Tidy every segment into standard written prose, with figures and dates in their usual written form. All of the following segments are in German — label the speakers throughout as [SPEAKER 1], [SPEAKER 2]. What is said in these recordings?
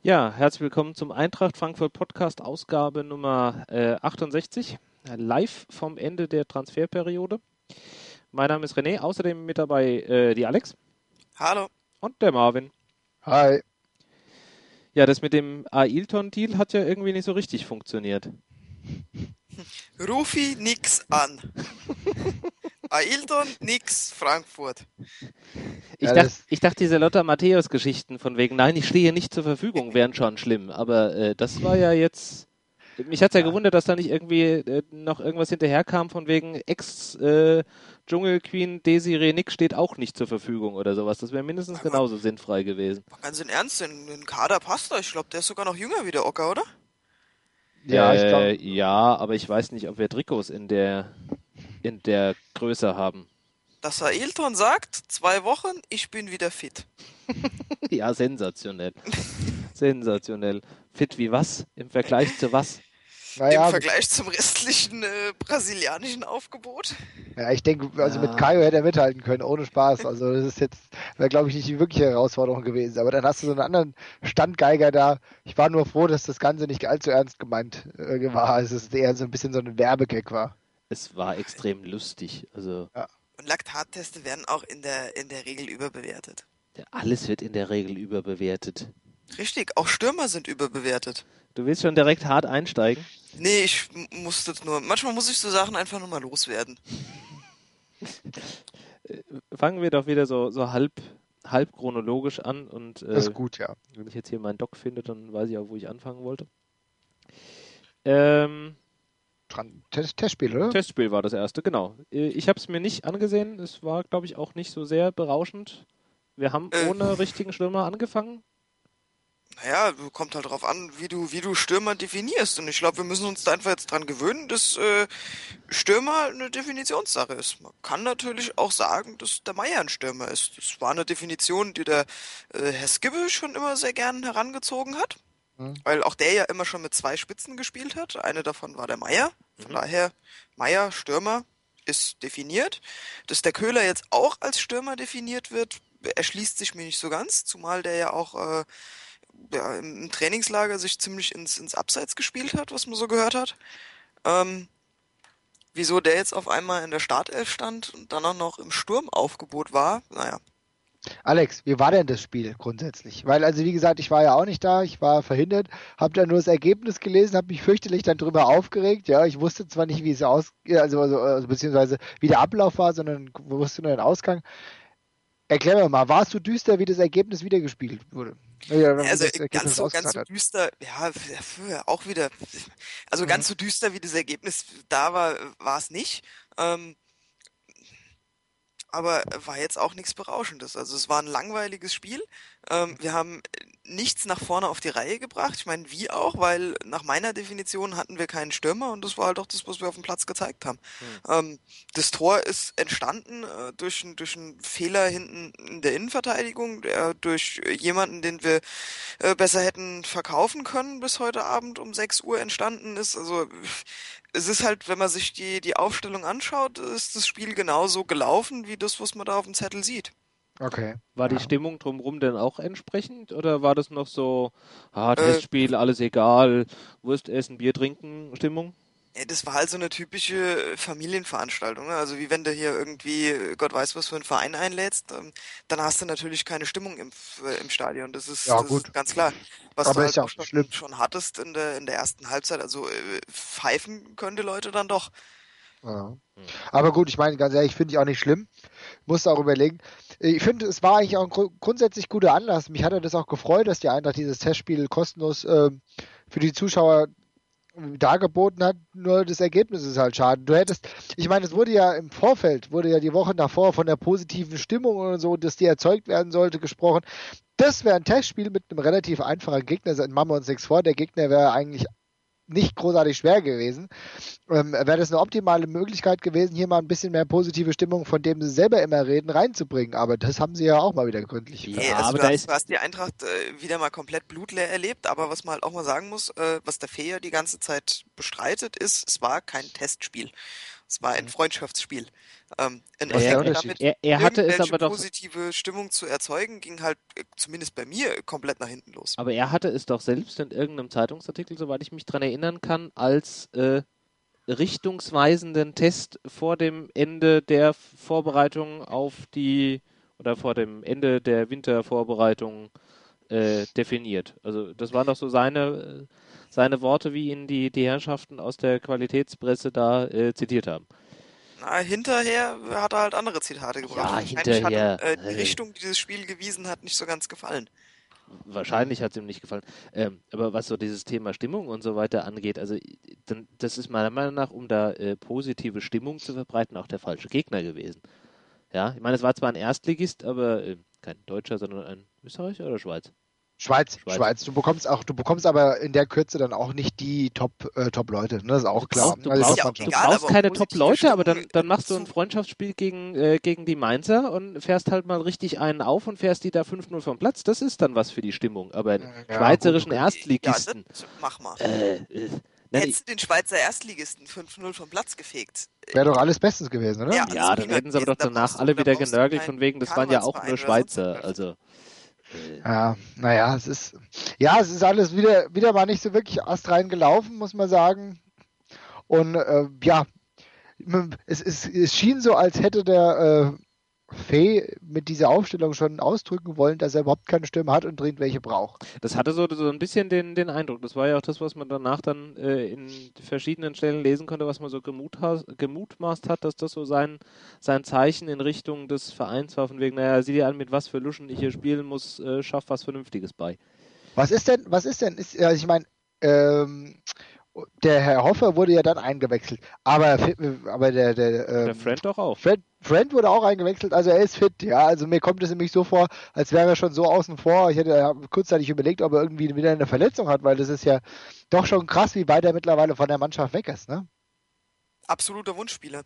[SPEAKER 1] Ja, herzlich willkommen zum Eintracht Frankfurt Podcast, Ausgabe Nummer 68, live vom Ende der Transferperiode. Mein Name ist René, außerdem mit dabei die Alex
[SPEAKER 2] Hallo.
[SPEAKER 1] und der Marvin.
[SPEAKER 3] Hi.
[SPEAKER 1] Ja, das mit dem Ailton-Deal hat ja irgendwie nicht so richtig funktioniert.
[SPEAKER 2] Rufi nix an. Ailton nix Frankfurt.
[SPEAKER 1] Ich dachte, diese Lothar Matthäus-Geschichten von wegen, nein, ich stehe nicht zur Verfügung, wären schon schlimm. Aber das war ja jetzt... Mich hat es ja gewundert, dass da nicht irgendwie noch irgendwas hinterherkam von wegen Ex-Dschungelqueen Desiree Nick steht auch nicht zur Verfügung oder sowas. Das wäre mindestens genauso sinnfrei gewesen.
[SPEAKER 2] Ganz im Ernst, den Kader passt da. Ich glaube, der ist sogar noch jünger wie der Ocker, oder?
[SPEAKER 3] Ja, ich glaube.
[SPEAKER 1] Ja, aber ich weiß nicht, ob wir Trikots in der Größe haben.
[SPEAKER 2] Dass Ailton sagt, 2 Wochen, ich bin wieder fit.
[SPEAKER 1] Ja, sensationell. Sensationell. Fit wie was? Im Vergleich zu was?
[SPEAKER 3] Naja,
[SPEAKER 2] Im Vergleich zum restlichen brasilianischen Aufgebot.
[SPEAKER 3] ja, ich denke, also
[SPEAKER 1] Ja.
[SPEAKER 3] mit Caio hätte er mithalten können, ohne Spaß. Also das ist jetzt, wäre glaube ich nicht die wirkliche Herausforderung gewesen. Aber dann hast du so einen anderen Standgeiger da. Ich war nur froh, dass das Ganze nicht allzu ernst gemeint war. Also es eher so ein bisschen so ein Werbegag war.
[SPEAKER 1] Es war extrem lustig. Also
[SPEAKER 3] Ja.
[SPEAKER 2] Und Laktatteste werden auch in der Regel überbewertet.
[SPEAKER 1] alles wird in der Regel überbewertet.
[SPEAKER 2] Richtig, auch Stürmer sind überbewertet.
[SPEAKER 1] Du willst schon direkt hart einsteigen?
[SPEAKER 2] Nee, ich muss das nur. Manchmal muss ich so Sachen einfach nur mal loswerden.
[SPEAKER 1] Fangen wir doch wieder so halb chronologisch an und
[SPEAKER 3] Das ist gut, ja.
[SPEAKER 1] wenn ich jetzt hier meinen Doc finde, dann weiß ich auch, wo ich anfangen wollte.
[SPEAKER 3] Testspiel, oder?
[SPEAKER 1] Testspiel war das erste, genau. Ich habe es mir nicht angesehen. Es war, glaube ich, auch nicht so sehr berauschend. Wir haben ohne richtigen Stürmer angefangen.
[SPEAKER 2] Naja, kommt halt drauf an, wie du Stürmer definierst. Und ich glaube, wir müssen uns da einfach jetzt dran gewöhnen, dass Stürmer eine Definitionssache ist. Man kann natürlich auch sagen, dass der Meier ein Stürmer ist. Das war eine Definition, die der Herr Skibbe schon immer sehr gern herangezogen hat. Weil auch der ja immer schon mit 2 Spitzen gespielt hat. Eine davon war der Meier. Von daher, Meier, Stürmer, ist definiert. Dass der Köhler jetzt auch als Stürmer definiert wird, erschließt sich mir nicht so ganz. Zumal der ja auch im Trainingslager sich ziemlich ins Abseits gespielt hat, was man so gehört hat. Wieso der jetzt auf einmal in der Startelf stand und dann auch noch im Sturmaufgebot war, naja.
[SPEAKER 3] Alex, wie war denn das Spiel grundsätzlich? Weil, also wie gesagt, ich war ja auch nicht da, ich war verhindert, habe dann nur das Ergebnis gelesen, habe mich fürchterlich dann drüber aufgeregt. Ja, ich wusste zwar nicht, wie es also beziehungsweise wie der Ablauf war, sondern wusste nur den Ausgang. Erklär mir mal, war es so düster, wie das Ergebnis wiedergespielt wurde? Ja, wie
[SPEAKER 2] Also
[SPEAKER 3] das Ergebnis
[SPEAKER 2] ganz so
[SPEAKER 3] hat.
[SPEAKER 2] düster, ja, auch wieder, also ganz so düster, wie das Ergebnis da war es nicht. Aber war jetzt auch nichts Berauschendes. Also es war ein langweiliges Spiel. Wir haben nichts nach vorne auf die Reihe gebracht. Ich meine, wie auch, weil nach meiner Definition hatten wir keinen Stürmer und das war halt auch das, was wir auf dem Platz gezeigt haben. Das Tor ist entstanden durch einen Fehler hinten in der Innenverteidigung, der durch jemanden, den wir besser hätten verkaufen können, bis heute Abend um 6 Uhr entstanden ist. Also es ist halt, wenn man sich die Aufstellung anschaut, ist das Spiel genauso gelaufen, wie das, was man da auf dem Zettel sieht.
[SPEAKER 3] Okay.
[SPEAKER 1] War die Stimmung drumherum denn auch entsprechend? Oder war das noch so, Testspiel, alles egal, Wurst essen, Bier trinken, Stimmung?
[SPEAKER 2] Ja, das war halt so eine typische Familienveranstaltung, ne? Also wie wenn du hier irgendwie, Gott weiß was für einen Verein einlädst, dann hast du natürlich keine Stimmung im Stadion. Das
[SPEAKER 3] Ja,
[SPEAKER 2] ist
[SPEAKER 3] gut.
[SPEAKER 2] ganz klar. Was
[SPEAKER 3] Aber
[SPEAKER 2] du
[SPEAKER 3] ist
[SPEAKER 2] halt
[SPEAKER 3] ja
[SPEAKER 2] auch
[SPEAKER 3] auch nicht schlimm.
[SPEAKER 2] schon hattest in der ersten Halbzeit, also pfeifen können die Leute dann doch.
[SPEAKER 3] Ja. Aber gut, ich meine, ganz ehrlich, finde ich auch nicht schlimm. Musst auch überlegen. Ich finde, es war eigentlich auch ein grundsätzlich guter Anlass. Mich hat das auch gefreut, dass die Eintracht dieses Testspiel kostenlos für die Zuschauer dargeboten hat. Nur das Ergebnis ist halt schade. Ich meine, es wurde ja im Vorfeld, wurde ja die Woche davor von der positiven Stimmung und so, dass die erzeugt werden sollte, gesprochen. Das wäre ein Testspiel mit einem relativ einfachen Gegner. Machen wir uns nichts vor. Der Gegner wäre eigentlich nicht großartig schwer gewesen. Wäre das eine optimale Möglichkeit gewesen, hier mal ein bisschen mehr positive Stimmung, von dem sie selber immer reden, reinzubringen. Aber das haben sie ja auch mal wieder gründlich
[SPEAKER 1] Ja,
[SPEAKER 2] Nee, also
[SPEAKER 1] aber
[SPEAKER 2] du hast die Eintracht wieder mal komplett blutleer erlebt, aber was man halt auch mal sagen muss, was der Fee ja die ganze Zeit bestreitet, ist, es war kein Testspiel. Es war ein Freundschaftsspiel. Ein
[SPEAKER 3] Was ist der
[SPEAKER 2] Effekt
[SPEAKER 3] Unterschied?
[SPEAKER 2] damit,
[SPEAKER 1] Er hatte es
[SPEAKER 2] irgendwelche
[SPEAKER 1] aber doch,
[SPEAKER 2] positive Stimmung zu erzeugen, ging halt, zumindest bei mir, komplett nach hinten los.
[SPEAKER 1] aber er hatte es doch selbst in irgendeinem Zeitungsartikel, soweit ich mich dran erinnern kann, als richtungsweisenden Test vor dem Ende der Vorbereitung auf die oder vor dem Ende der Wintervorbereitung definiert. Also das waren doch so seine Worte, wie ihn die Herrschaften aus der Qualitätspresse da zitiert haben.
[SPEAKER 2] Na, hinterher hat er halt andere Zitate gebracht.
[SPEAKER 1] Ja,
[SPEAKER 2] Wahrscheinlich hat ihm
[SPEAKER 1] hinterher.
[SPEAKER 2] die Richtung, die dieses Spiel gewiesen hat, nicht so ganz gefallen.
[SPEAKER 1] Wahrscheinlich hat es ihm nicht gefallen. Aber was so dieses Thema Stimmung und so weiter angeht, also das ist meiner Meinung nach, um da positive Stimmung zu verbreiten, auch der falsche Gegner gewesen. Ja, ich meine, es war zwar ein Erstligist, aber kein Deutscher, sondern ein Österreicher oder Schweiz?
[SPEAKER 3] Schweiz. Du bekommst aber in der Kürze dann auch nicht die Top-Leute, ne? Das ist auch klar.
[SPEAKER 1] Du
[SPEAKER 3] Also,
[SPEAKER 1] brauchst,
[SPEAKER 3] das
[SPEAKER 1] du
[SPEAKER 2] egal,
[SPEAKER 1] brauchst
[SPEAKER 2] aber
[SPEAKER 1] keine
[SPEAKER 2] positive
[SPEAKER 1] Top-Leute, aber
[SPEAKER 2] Stimmung
[SPEAKER 1] dann machst du ein Freundschaftsspiel gegen die Mainzer und fährst halt mal richtig einen auf und fährst die da 5-0 vom Platz. Das ist dann was für die Stimmung. Aber einen
[SPEAKER 3] Ja,
[SPEAKER 1] schweizerischen
[SPEAKER 3] gut, okay.
[SPEAKER 1] Erstligisten.
[SPEAKER 2] Ja, das mach mal.
[SPEAKER 1] Nein,
[SPEAKER 2] Hättest du den Schweizer Erstligisten 5-0 vom Platz gefegt?
[SPEAKER 3] Wäre doch alles bestens gewesen, oder?
[SPEAKER 2] Ja,
[SPEAKER 1] ja,
[SPEAKER 2] alles
[SPEAKER 1] dann
[SPEAKER 2] prima
[SPEAKER 1] hätten sie aber doch
[SPEAKER 2] gewesen. Da
[SPEAKER 1] danach
[SPEAKER 2] brauchst
[SPEAKER 1] alle
[SPEAKER 2] da
[SPEAKER 1] wieder
[SPEAKER 2] brauchst du
[SPEAKER 1] genörgelt,
[SPEAKER 2] keinen
[SPEAKER 1] von wegen, das waren ja auch nur
[SPEAKER 2] Karnevalsverein oder sonst
[SPEAKER 1] Schweizer.
[SPEAKER 2] irgendwas.
[SPEAKER 1] Also,
[SPEAKER 3] Ja, naja, es ist alles wieder mal nicht so wirklich astrein gelaufen, muss man sagen. Und ja, es schien so, als hätte der Fee mit dieser Aufstellung schon ausdrücken wollen, dass er überhaupt keine Stimme hat und dringend welche braucht.
[SPEAKER 1] das hatte so ein bisschen den Eindruck. Das war ja auch das, was man danach dann in verschiedenen Stellen lesen konnte, was man so gemutmaßt hat, dass das so sein Zeichen in Richtung des Vereins war, von wegen, naja, sieh dir an, mit was für Luschen ich hier spielen muss, schaff was Vernünftiges bei.
[SPEAKER 3] Was ist denn, also ich meine, der Herr Hoffer wurde ja dann eingewechselt, aber der
[SPEAKER 1] Der Friend doch auch.
[SPEAKER 3] Friend wurde auch eingewechselt, also er ist fit, ja, also mir kommt es nämlich so vor, als wäre er schon so außen vor. Ich hätte ja kurzzeitig überlegt, ob er irgendwie wieder eine Verletzung hat, weil das ist ja doch schon krass, wie weit er mittlerweile von der Mannschaft weg ist, ne?
[SPEAKER 2] Absoluter Wunschspieler.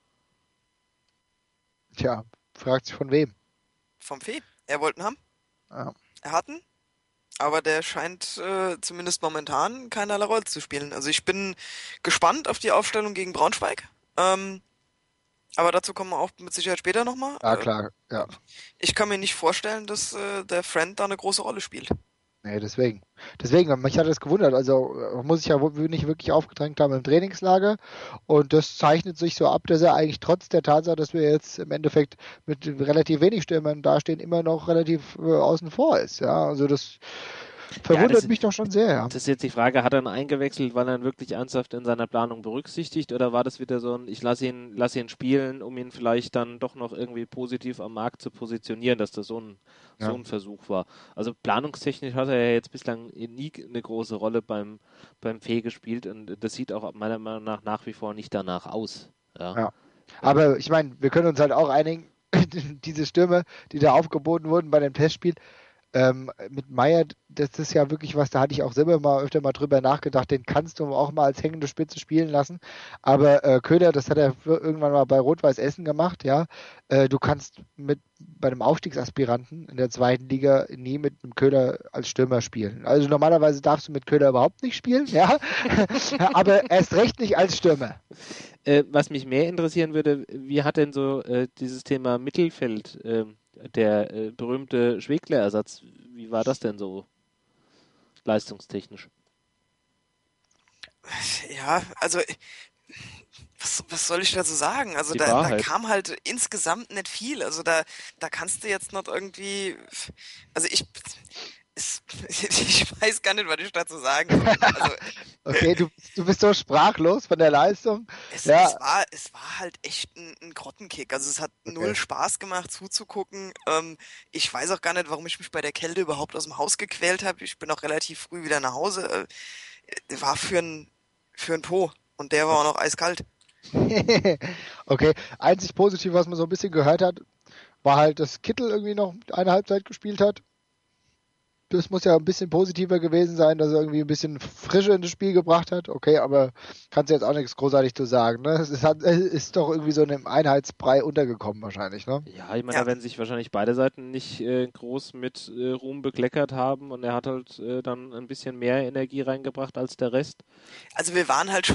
[SPEAKER 3] Tja, fragt sich von wem.
[SPEAKER 2] Vom Fee. Er wollte ihn haben.
[SPEAKER 3] Ja.
[SPEAKER 2] Er hat ihn. Aber der scheint zumindest momentan keinerlei Rolle zu spielen. Also ich bin gespannt auf die Aufstellung gegen Braunschweig. Aber dazu kommen wir auch mit Sicherheit später nochmal.
[SPEAKER 3] Ja, klar, ja.
[SPEAKER 2] Ich kann mir nicht vorstellen, dass der Friend da eine große Rolle spielt.
[SPEAKER 3] Nee, deswegen. Mich hat das gewundert. Also muss ich ja nicht wirklich aufgedrängt haben im Trainingslager. Und das zeichnet sich so ab, dass er eigentlich trotz der Tatsache, dass wir jetzt im Endeffekt mit relativ wenig Stürmern dastehen, immer noch relativ außen vor ist. Ja, also das verwundert mich doch schon sehr. Ja.
[SPEAKER 1] Das ist jetzt die Frage, hat er ihn eingewechselt, weil er ihn wirklich ernsthaft in seiner Planung berücksichtigt, oder war das wieder so ein, ich lasse ihn spielen, um ihn vielleicht dann doch noch irgendwie positiv am Markt zu positionieren, dass das so ein Versuch war. Also planungstechnisch hat er ja jetzt bislang nie eine große Rolle beim Fee gespielt und das sieht auch meiner Meinung nach wie vor nicht danach aus. Ja.
[SPEAKER 3] Aber ich meine, wir können uns halt auch einigen, diese Stürme, die da aufgeboten wurden bei dem Testspiel, mit Meier, das ist ja wirklich was, da hatte ich auch selber öfter mal drüber nachgedacht, den kannst du auch mal als hängende Spitze spielen lassen, aber Köhler, das hat er irgendwann mal bei Rot-Weiß Essen gemacht, ja, du kannst bei einem Aufstiegsaspiranten in der zweiten Liga nie mit einem Köhler als Stürmer spielen. Also normalerweise darfst du mit Köhler überhaupt nicht spielen, ja, aber erst recht nicht als Stürmer.
[SPEAKER 1] Was mich mehr interessieren würde, wie hat denn so dieses Thema Mittelfeld der berühmte Schwegler-Ersatz, wie war das denn so leistungstechnisch?
[SPEAKER 2] Ja, also was soll ich dazu sagen? Also da kam halt insgesamt nicht viel. Also da kannst du jetzt noch irgendwie, also ich weiß gar nicht, was ich dazu sagen soll. Also,
[SPEAKER 3] okay, du bist so sprachlos von der Leistung.
[SPEAKER 2] Es war halt echt ein Grottenkick. Also es hat null Spaß gemacht zuzugucken. Ich weiß auch gar nicht, warum ich mich bei der Kälte überhaupt aus dem Haus gequält habe. Ich bin auch relativ früh wieder nach Hause. War für ein Po. Und der war auch noch eiskalt.
[SPEAKER 3] Okay, einzig positiv, was man so ein bisschen gehört hat, war halt, dass Kittel irgendwie noch eine Halbzeit gespielt hat. Das muss ja ein bisschen positiver gewesen sein, dass er irgendwie ein bisschen Frische in das Spiel gebracht hat. Okay, aber kannst du jetzt auch nichts großartig zu sagen. Ne? Es ist doch irgendwie so in einem Einheitsbrei untergekommen wahrscheinlich. Ne?
[SPEAKER 1] Ja, ich meine, da werden sich wahrscheinlich beide Seiten nicht groß mit Ruhm bekleckert haben und er hat halt dann ein bisschen mehr Energie reingebracht als der Rest.
[SPEAKER 2] Also wir waren halt schon die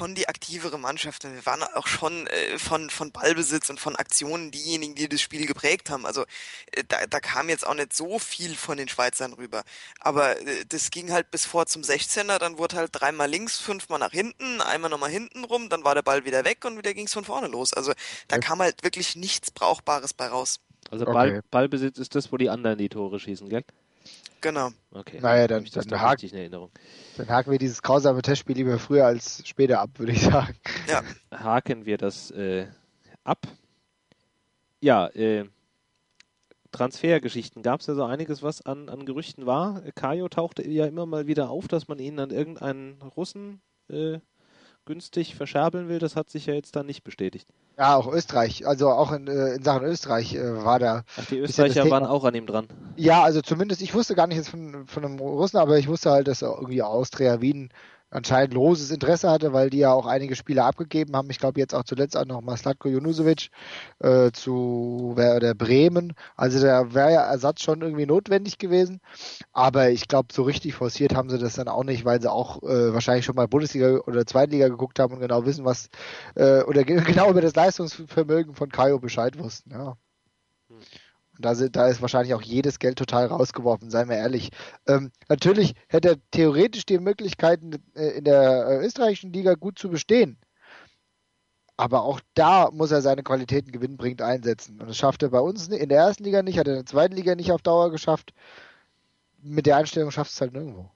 [SPEAKER 2] attraktivere Mannschaft und wir waren auch schon von Ballbesitz und von Aktionen diejenigen, die das Spiel geprägt haben. Also da kam jetzt auch nicht so viel von den Schweizern rüber. Aber das ging halt bis vor zum 16er, dann wurde halt 3-mal links, 5-mal nach hinten, einmal nochmal hinten rum, dann war der Ball wieder weg und wieder ging es von vorne los. Also da kam halt wirklich nichts Brauchbares bei raus.
[SPEAKER 1] Also Ballbesitz ist das, wo die anderen die Tore schießen, gell?
[SPEAKER 2] Genau.
[SPEAKER 1] Okay.
[SPEAKER 3] Naja, dann
[SPEAKER 1] richtig in Erinnerung.
[SPEAKER 3] Dann haken wir dieses grausame Testspiel lieber früher als später ab, würde ich sagen.
[SPEAKER 2] Ja.
[SPEAKER 1] Haken wir das ab. Ja, Transfergeschichten. Gab es ja so einiges, was an Gerüchten war. Kajo tauchte ja immer mal wieder auf, dass man ihn an irgendeinen Russen günstig verscherbeln will. Das hat sich ja jetzt dann nicht bestätigt.
[SPEAKER 3] Ja, auch Österreich. Also auch in Sachen Österreich war da.
[SPEAKER 1] Ach, die Österreicher waren auch an ihm dran.
[SPEAKER 3] Ja, also zumindest, ich wusste gar nicht jetzt von einem Russen, aber ich wusste halt, dass irgendwie Austria Wien anscheinend loses Interesse hatte, weil die ja auch einige Spieler abgegeben haben. Ich glaube jetzt auch zuletzt auch noch mal Slatko Junusovic zu der Bremen. Also da wäre ja Ersatz schon irgendwie notwendig gewesen. Aber ich glaube, so richtig forciert haben sie das dann auch nicht, weil sie auch wahrscheinlich schon mal Bundesliga oder Zweitliga geguckt haben und genau wissen, was oder genau über das Leistungsvermögen von Kajo Bescheid wussten. Ja. Und da ist wahrscheinlich auch jedes Geld total rausgeworfen, seien wir ehrlich. Natürlich hätte er theoretisch die Möglichkeiten, in der österreichischen Liga gut zu bestehen. Aber auch da muss er seine Qualitäten gewinnbringend einsetzen. Und das schafft er bei uns in der ersten Liga nicht, hat er in der zweiten Liga nicht auf Dauer geschafft. Mit der Einstellung schafft es halt nirgendwo.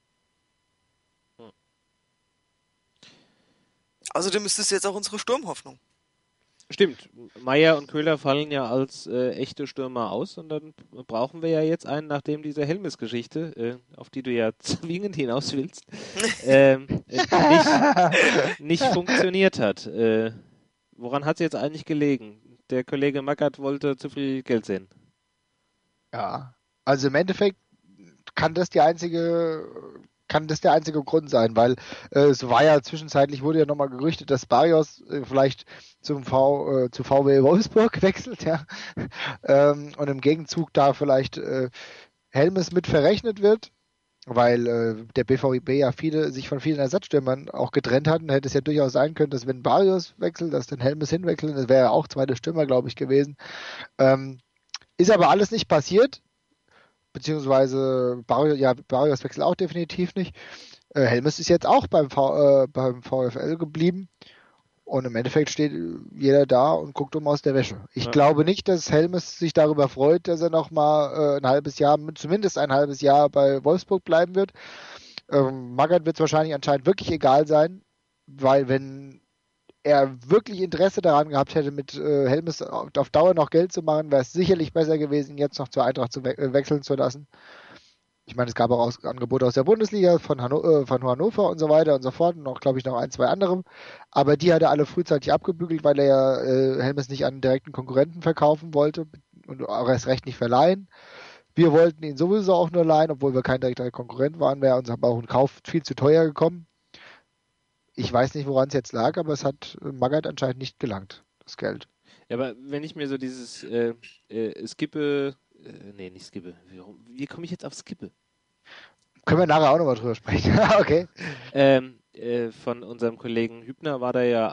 [SPEAKER 2] Außerdem ist es jetzt auch unsere Sturmhoffnung.
[SPEAKER 1] Stimmt. Meier und Köhler fallen ja als echte Stürmer aus und dann brauchen wir ja jetzt einen, nachdem diese Helmes-Geschichte, auf die du ja zwingend hinaus willst, nicht funktioniert hat. Woran hat es jetzt eigentlich gelegen? Der Kollege Magath wollte zu viel Geld sehen.
[SPEAKER 3] Ja, also im Endeffekt kann das der einzige Grund sein, weil es war ja zwischenzeitlich, wurde ja nochmal gerüchtet, dass Barrios vielleicht zu VW Wolfsburg wechselt, ja. Und im Gegenzug da vielleicht Helmes mit verrechnet wird, weil der BVB ja sich von vielen Ersatzstürmern auch getrennt hat und hätte es ja durchaus sein können, dass wenn Barrios wechselt, dass dann Helmes hinwechselt, das wäre ja auch zweiter Stürmer, glaube ich, gewesen. Ist aber alles nicht passiert. Beziehungsweise Barrios wechselt auch definitiv nicht. Helmes ist jetzt auch beim VfL geblieben und im Endeffekt steht jeder da und guckt aus der Wäsche. Ich glaube nicht, dass Helmes sich darüber freut, dass er nochmal zumindest ein halbes Jahr bei Wolfsburg bleiben wird. Magath wird es wahrscheinlich anscheinend wirklich egal sein, weil wenn er wirklich Interesse daran gehabt hätte, mit Helmes auf Dauer noch Geld zu machen, wäre es sicherlich besser gewesen, ihn jetzt noch zur Eintracht wechseln zu lassen. Ich meine, es gab auch Angebote aus der Bundesliga von Hannover und so weiter und so fort und auch, glaube ich, noch ein, zwei andere. Aber die hat er alle frühzeitig abgebügelt, weil er ja Helmes nicht an direkten Konkurrenten verkaufen wollte und auch erst recht nicht verleihen. Wir wollten ihn sowieso auch nur leihen, obwohl wir kein direkter Konkurrent waren, wäre uns aber auch ein Kauf viel zu teuer gekommen. Ich weiß nicht, woran es jetzt lag, aber es hat Magath anscheinend nicht gelangt, das Geld.
[SPEAKER 1] Ja, aber wenn ich mir so dieses Skippe, nicht Skippe, wie komme ich jetzt auf Skippe?
[SPEAKER 3] Können wir nachher auch nochmal drüber sprechen. Okay.
[SPEAKER 1] Von unserem Kollegen Hübner war da ja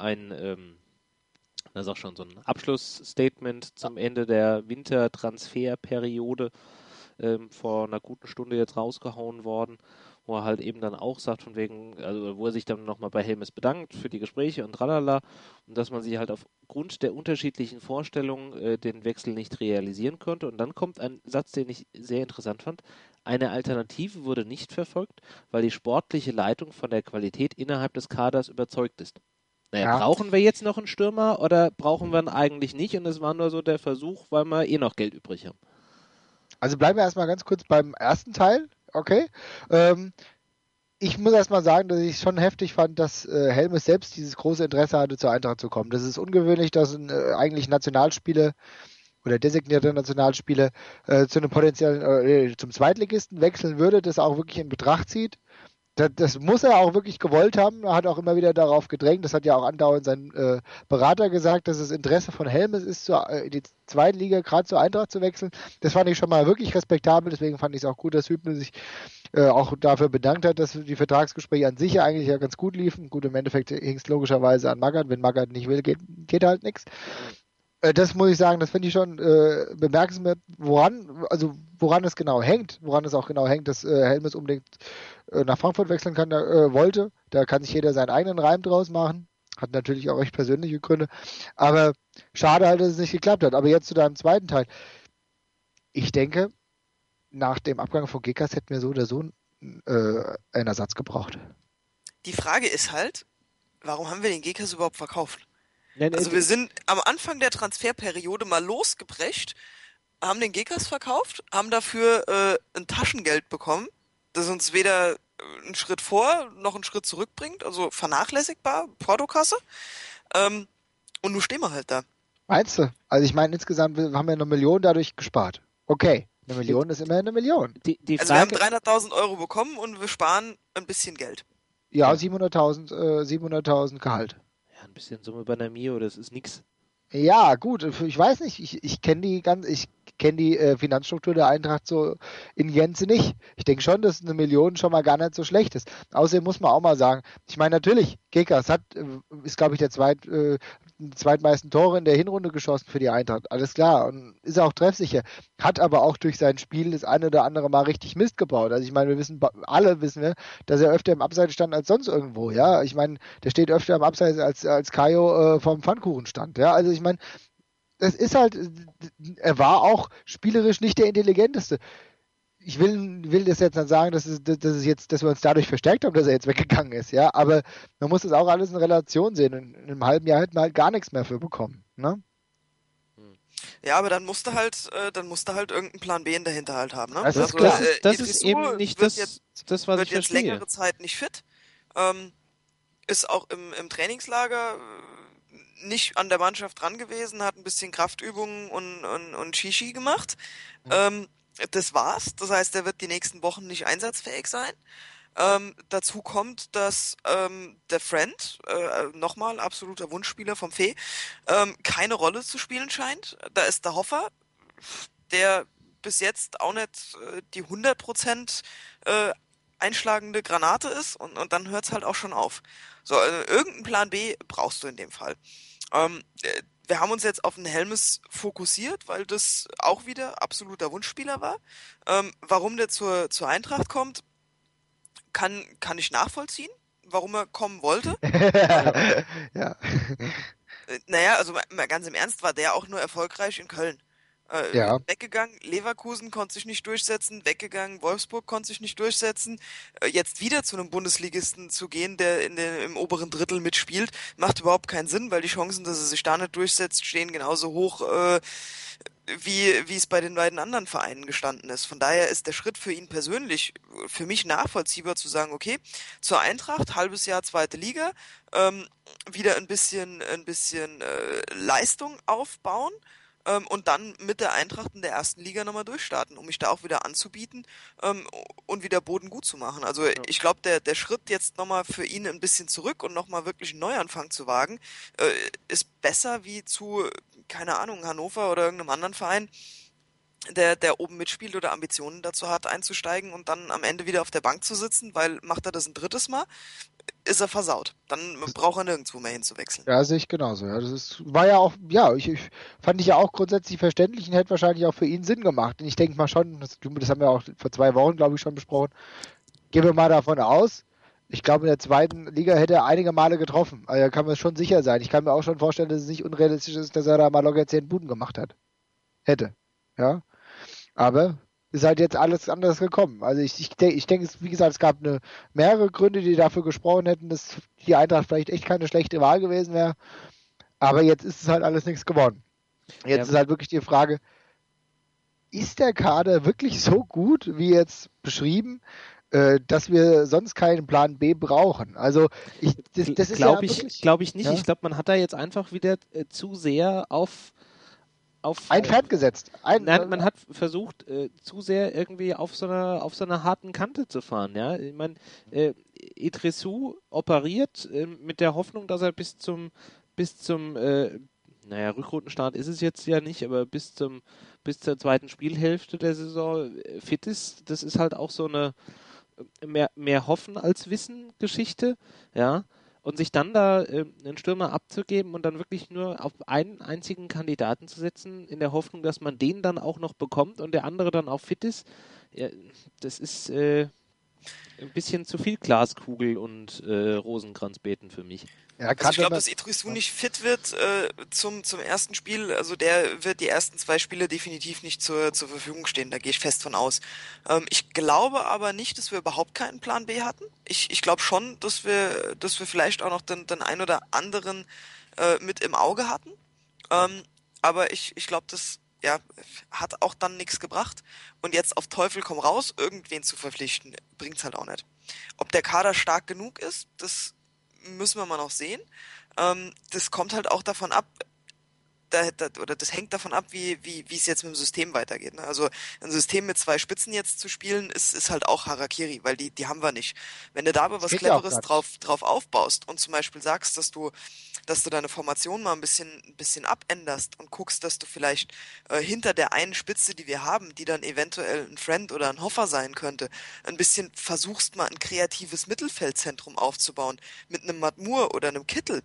[SPEAKER 1] das ist auch schon so ein Abschlussstatement zum Ende der Wintertransferperiode vor einer guten Stunde jetzt rausgehauen worden, wo er halt eben dann auch sagt, von wegen, also wo er sich dann nochmal bei Helmes bedankt für die Gespräche und tralala und dass man sich halt aufgrund der unterschiedlichen Vorstellungen den Wechsel nicht realisieren konnte. Und dann kommt ein Satz, den ich sehr interessant fand. Eine Alternative wurde nicht verfolgt, weil die sportliche Leitung von der Qualität innerhalb des Kaders überzeugt ist. Naja, brauchen wir jetzt noch einen Stürmer oder brauchen wir ihn eigentlich nicht? Und es war nur so der Versuch, weil wir eh noch Geld übrig haben.
[SPEAKER 3] Also bleiben wir erstmal ganz kurz beim ersten Teil. Okay. Ich muss erstmal sagen, dass ich es schon heftig fand, dass Helmes selbst dieses große Interesse hatte, zur Eintracht zu kommen. Das ist ungewöhnlich, dass eigentlich Nationalspieler oder designierte Nationalspieler zu einem potenziellen zum Zweitligisten wechseln würde, das auch wirklich in Betracht zieht. Das muss er auch wirklich gewollt haben. Er hat auch immer wieder darauf gedrängt. Das hat ja auch andauernd sein Berater gesagt, dass das Interesse von Helmes ist, in die zweite Liga gerade zur Eintracht zu wechseln. Das fand ich schon mal wirklich respektabel. Deswegen fand ich es auch gut, dass Hübner sich auch dafür bedankt hat, dass die Vertragsgespräche an sich ja eigentlich ja ganz gut liefen. Gut, im Endeffekt hing es logischerweise an Magath. Wenn Magath nicht will, geht halt nichts. Das muss ich sagen, das finde ich schon bemerkenswert, woran es genau hängt, woran es auch genau hängt, dass Helmes unbedingt nach Frankfurt wechseln kann, wollte. Da kann sich jeder seinen eigenen Reim draus machen. Hat natürlich auch recht persönliche Gründe. Aber schade halt, dass es nicht geklappt hat. Aber jetzt zu deinem zweiten Teil. Ich denke, nach dem Abgang von Gekas hätten wir so oder so einen Ersatz gebraucht.
[SPEAKER 2] Die Frage ist halt, warum haben wir den Gekas überhaupt verkauft? Also wir sind am Anfang der Transferperiode mal losgebrecht, haben den Gekas verkauft, haben dafür ein Taschengeld bekommen, das uns weder einen Schritt vor noch einen Schritt zurückbringt, also vernachlässigbar, Portokasse. Und nun stehen wir halt da.
[SPEAKER 3] Meinst du? Also ich meine, insgesamt haben wir 1 Million dadurch gespart. Okay, 1 Million ist immerhin 1 Million.
[SPEAKER 2] Also wir haben 300.000 Euro bekommen und wir sparen ein bisschen Geld.
[SPEAKER 3] Ja, 700.000 Gehalt.
[SPEAKER 1] Ja, ein bisschen Summe bei einer Mio, das ist nix.
[SPEAKER 3] Ja, gut, ich weiß nicht, ich kenne die Finanzstruktur der Eintracht so in Gänze nicht. Ich denke schon, dass 1 Million schon mal gar nicht so schlecht ist. Außerdem muss man auch mal sagen, ich meine natürlich, Gekas ist glaube ich der zweitmeisten Tore in der Hinrunde geschossen für die Eintracht, alles klar, und ist auch treffsicher, hat aber auch durch sein Spiel das eine oder andere Mal richtig Mist gebaut. Also ich meine, alle wissen, dass er öfter im Abseits stand als sonst irgendwo, ja. Ich meine, der steht öfter im Abseits als Kajo vom Pfannkuchen stand, ja. Also ich meine, es ist halt, er war auch spielerisch nicht der Intelligenteste. Ich will das jetzt nicht sagen, dass wir uns dadurch verstärkt haben, dass er jetzt weggegangen ist, ja, aber man muss das auch alles in Relation sehen. Und in einem halben Jahr hätten wir halt gar nichts mehr für bekommen, ne?
[SPEAKER 2] Ja, aber dann musst du halt irgendeinen Plan B in der Hinterhalt haben, ne?
[SPEAKER 3] Das ist
[SPEAKER 2] also,
[SPEAKER 3] klar.
[SPEAKER 1] Das ist eben nicht das, was ich verstehe.
[SPEAKER 2] Wird jetzt längere Zeit nicht fit, ist auch im Trainingslager nicht an der Mannschaft dran gewesen, hat ein bisschen Kraftübungen und Shishi gemacht. Das war's. Das heißt, er wird die nächsten Wochen nicht einsatzfähig sein. Dazu kommt, dass der Friend, nochmal absoluter Wunschspieler vom Fee, keine Rolle zu spielen scheint. Da ist der Hoffer, der bis jetzt auch nicht die 100% einschlagende Granate ist und dann hört's halt auch schon auf. So, irgendeinen Plan B brauchst du in dem Fall. Wir haben uns jetzt auf den Helmes fokussiert, weil das auch wieder absoluter Wunschspieler war. Warum der zur Eintracht kommt, kann ich nachvollziehen, warum er kommen wollte.
[SPEAKER 3] Ja.
[SPEAKER 2] Naja, also mal ganz im Ernst, war der auch nur erfolgreich in Köln.
[SPEAKER 3] Ja.
[SPEAKER 2] Weggegangen, Leverkusen konnte sich nicht durchsetzen, weggegangen, Wolfsburg konnte sich nicht durchsetzen. Jetzt wieder zu einem Bundesligisten zu gehen, der im oberen Drittel mitspielt, macht überhaupt keinen Sinn, weil die Chancen, dass er sich da nicht durchsetzt, stehen genauso hoch, wie es bei den beiden anderen Vereinen gestanden ist. Von daher ist der Schritt für ihn persönlich für mich nachvollziehbar zu sagen, okay, zur Eintracht, halbes Jahr zweite Liga, wieder ein bisschen Leistung aufbauen, und dann mit der Eintracht in der ersten Liga nochmal durchstarten, um mich da auch wieder anzubieten und wieder Boden gut zu machen. Also ich glaube, der Schritt jetzt nochmal für ihn ein bisschen zurück und nochmal wirklich einen Neuanfang zu wagen, ist besser wie zu, keine Ahnung, Hannover oder irgendeinem anderen Verein, der oben mitspielt oder Ambitionen dazu hat, einzusteigen und dann am Ende wieder auf der Bank zu sitzen, weil macht er das ein drittes Mal, ist er versaut. Dann braucht er nirgendwo mehr hinzuwechseln.
[SPEAKER 3] Ja, sehe ich genauso. Ja, war ja auch, fand ich ja auch grundsätzlich verständlich und hätte wahrscheinlich auch für ihn Sinn gemacht. Und ich denke mal schon, das haben wir auch vor 2 Wochen, glaube ich, schon besprochen. Gehen wir mal davon aus, ich glaube, in der zweiten Liga hätte er einige Male getroffen. Also da kann man schon sicher sein. Ich kann mir auch schon vorstellen, dass es nicht unrealistisch ist, dass er da mal locker 10 Buden gemacht hat. Hätte. Ja. Aber ist halt jetzt alles anders gekommen. Also ich denke, wie gesagt, es gab mehrere Gründe, die dafür gesprochen hätten, dass die Eintracht vielleicht echt keine schlechte Wahl gewesen wäre. Aber jetzt ist es halt alles nichts geworden. Jetzt ist halt wirklich die Frage, ist der Kader wirklich so gut, wie jetzt beschrieben, dass wir sonst keinen Plan B brauchen? Also das ist
[SPEAKER 1] glaube ich nicht. Ja? Ich glaube, man hat da jetzt einfach wieder zu sehr auf
[SPEAKER 3] ein Pferd gesetzt.
[SPEAKER 1] Nein, man hat versucht, zu sehr irgendwie auf so einer harten Kante zu fahren. Ja, ich meine, Idrissou operiert mit der Hoffnung, dass er bis zum Rückrundenstart ist es jetzt ja nicht, aber bis zur zweiten Spielhälfte der Saison fit ist. Das ist halt auch so eine mehr Hoffen als Wissen Geschichte, ja, und sich dann da einen Stürmer abzugeben und dann wirklich nur auf einen einzigen Kandidaten zu setzen, in der Hoffnung, dass man den dann auch noch bekommt und der andere dann auch fit ist, ja, das ist ein bisschen zu viel Glaskugel und Rosenkranzbeten für mich.
[SPEAKER 2] Ja, also ich glaube, dass Idrissou nicht fit wird zum ersten Spiel. Also der wird die ersten 2 Spiele definitiv nicht zur Verfügung stehen. Da gehe ich fest von aus. Ich glaube aber nicht, dass wir überhaupt keinen Plan B hatten. Ich glaube schon, dass wir vielleicht auch noch den ein oder anderen mit im Auge hatten. Aber ich glaube, das hat auch dann nichts gebracht. Und jetzt auf Teufel komm raus, irgendwen zu verpflichten, bringt's halt auch nicht. Ob der Kader stark genug ist, das müssen wir mal noch sehen. Das kommt halt auch davon ab, oder das hängt davon ab, wie es jetzt mit dem System weitergeht. Ne? Also ein System mit 2 Spitzen jetzt zu spielen, ist halt auch Harakiri, weil die haben wir nicht. Wenn du da aber was Cleveres drauf aufbaust und zum Beispiel sagst, dass du deine Formation mal ein bisschen abänderst und guckst, dass du vielleicht hinter der einen Spitze, die wir haben, die dann eventuell ein Friend oder ein Hoffer sein könnte, ein bisschen versuchst mal ein kreatives Mittelfeldzentrum aufzubauen mit einem Matmur oder einem Kittel,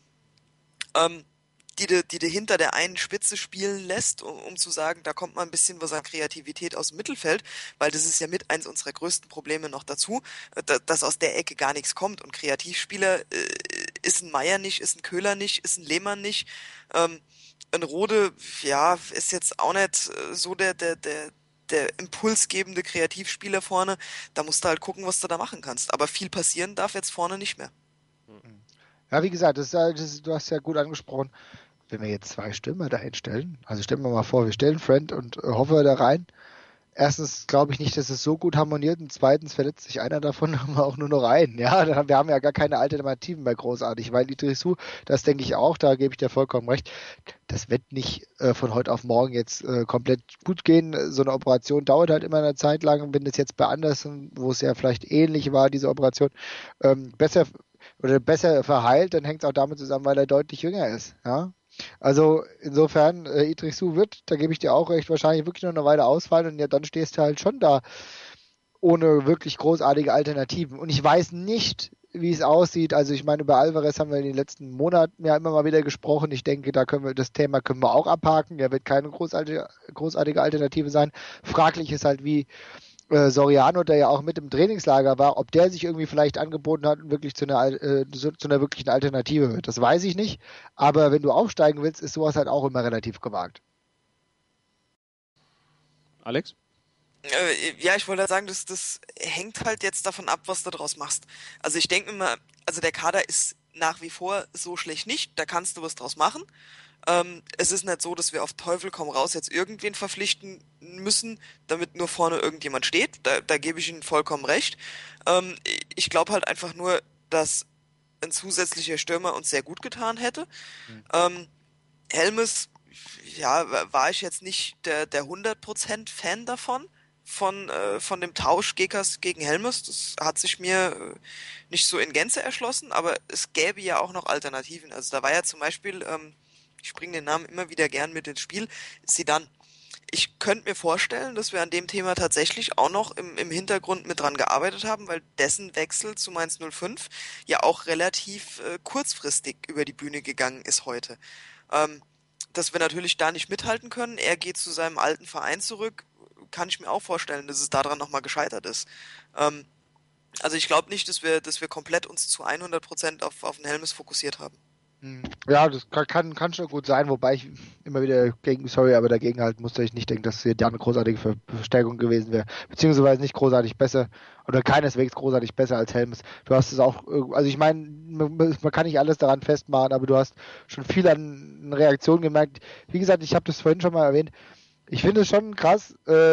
[SPEAKER 2] die du hinter der einen Spitze spielen lässt, um zu sagen, da kommt mal ein bisschen was an Kreativität aus dem Mittelfeld, weil das ist ja mit eins unserer größten Probleme noch dazu, dass aus der Ecke gar nichts kommt und Kreativspieler ist ein Meier nicht, ist ein Köhler nicht, ist ein Lehmann nicht, ein Rode, ja, ist jetzt auch nicht so der impulsgebende Kreativspieler vorne, da musst du halt gucken, was du da machen kannst, aber viel passieren darf jetzt vorne nicht mehr.
[SPEAKER 3] Ja, wie gesagt, du hast ja gut angesprochen, wenn wir jetzt 2 Stürmer da hinstellen, also stellen wir mal vor, wir stellen Friend und Hoffer da rein. Erstens glaube ich nicht, dass es so gut harmoniert und zweitens verletzt sich einer davon, haben wir auch nur noch einen. Ja, wir haben ja gar keine Alternativen mehr großartig, weil Idrissou, das denke ich auch, da gebe ich dir vollkommen recht, das wird nicht von heute auf morgen jetzt komplett gut gehen. So eine Operation dauert halt immer eine Zeit lang. Wenn das jetzt bei Andersen, wo es ja vielleicht ähnlich war, diese Operation, besser verheilt, dann hängt es auch damit zusammen, weil er deutlich jünger ist. Ja, also insofern, Idrissou wird, da gebe ich dir auch recht, wahrscheinlich wirklich noch eine Weile ausfallen und ja, dann stehst du halt schon da ohne wirklich großartige Alternativen. Und ich weiß nicht, wie es aussieht. Also ich meine, über Alvarez haben wir in den letzten Monaten ja immer mal wieder gesprochen. Ich denke, das Thema können wir auch abhaken. Der wird keine großartige Alternative sein. Fraglich ist halt, wie Soriano, der ja auch mit im Trainingslager war, ob der sich irgendwie vielleicht angeboten hat und wirklich zu einer wirklichen Alternative wird. Das weiß ich nicht. Aber wenn du aufsteigen willst, ist sowas halt auch immer relativ gewagt.
[SPEAKER 1] Alex?
[SPEAKER 2] Ja, ich wollte sagen, das hängt halt jetzt davon ab, was du draus machst. Also ich denke immer, also der Kader ist nach wie vor so schlecht nicht, da kannst du was draus machen. Es ist nicht so, dass wir auf Teufel komm raus jetzt irgendwen verpflichten müssen, damit nur vorne irgendjemand steht. Da gebe ich Ihnen vollkommen recht. Ich glaube halt einfach nur, dass ein zusätzlicher Stürmer uns sehr gut getan hätte. Helmes, ja, war ich jetzt nicht der 100% Fan davon, von dem Tausch Gekas gegen Helmes. Das hat sich mir nicht so in Gänze erschlossen, aber es gäbe ja auch noch Alternativen. Also da war ja zum Beispiel, ich bringe den Namen immer wieder gern mit ins Spiel, Zidane. Ich könnte mir vorstellen, dass wir an dem Thema tatsächlich auch noch im Hintergrund mit dran gearbeitet haben, weil dessen Wechsel zu Mainz 05 ja auch relativ kurzfristig über die Bühne gegangen ist heute. Dass wir natürlich da nicht mithalten können, er geht zu seinem alten Verein zurück, kann ich mir auch vorstellen, dass es daran nochmal gescheitert ist. Also ich glaube nicht, dass wir komplett uns zu 100% auf den Helmes fokussiert haben.
[SPEAKER 3] Ja, das kann schon gut sein, wobei ich immer wieder dagegen halten musste. Ich nicht denke, dass hier da eine großartige Verstärkung gewesen wäre, beziehungsweise nicht großartig besser oder keineswegs großartig besser als Helmes. Du hast es auch, also ich meine, man kann nicht alles daran festmachen, aber du hast schon viel an Reaktionen gemerkt. Wie gesagt, ich habe das vorhin schon mal erwähnt. Ich finde es schon krass,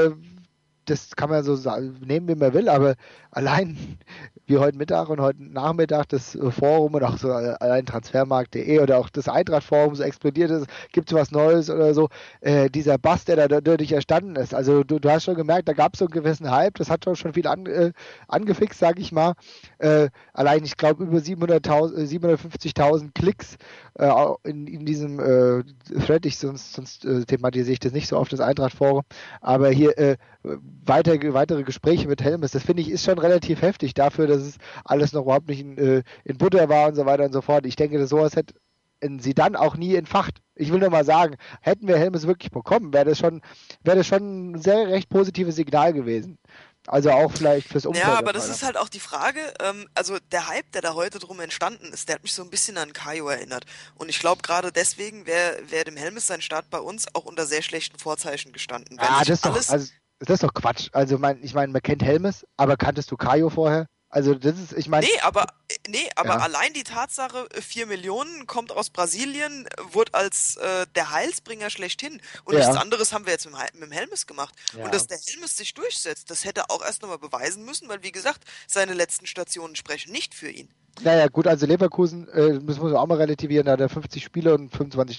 [SPEAKER 3] das kann man so nehmen, wie man will, aber allein wie heute Mittag und heute Nachmittag das Forum und auch so allein Transfermarkt.de oder auch das Eintracht-Forum so explodiert ist, gibt es was Neues oder so, dieser Bass, der da dadurch entstanden ist. Also du hast schon gemerkt, da gab es so einen gewissen Hype, das hat schon viel angefixt, sag ich mal. Allein, ich glaube, über 750.000 Klicks in diesem Thread, sonst thematisiere ich das nicht so oft, das Eintracht-Forum, aber hier weitere Gespräche mit Helmes, das finde ich ist schon relativ heftig dafür, dass es alles noch überhaupt nicht in Butter war und so weiter und so fort. Ich denke, dass sowas hätte sie dann auch nie entfacht. Ich will nur mal sagen, hätten wir Helmes wirklich bekommen, wäre das schon ein sehr recht positives Signal gewesen. Also auch vielleicht fürs Umfeld.
[SPEAKER 2] Ja, aber das ist halt auch die Frage, also der Hype, der da heute drum entstanden ist, der hat mich so ein bisschen an Kaio erinnert. Und ich glaube, gerade deswegen wäre dem Helmes sein Start bei uns auch unter sehr schlechten Vorzeichen gestanden.
[SPEAKER 3] Das ist doch Quatsch. Also ich meine, man kennt Helmes, aber kanntest du Kaio vorher? Also das ist, ich meine...
[SPEAKER 2] Nee, aber allein die Tatsache, 4 Millionen, kommt aus Brasilien, wurde als der Heilsbringer schlechthin. Und nichts anderes haben wir jetzt mit dem Helmes gemacht. Ja. Und dass der Helmes sich durchsetzt, das hätte auch erst nochmal beweisen müssen, weil wie gesagt, seine letzten Stationen sprechen nicht für ihn.
[SPEAKER 3] Naja, gut, also Leverkusen, das muss man auch mal relativieren, da hat er 50 Spiele und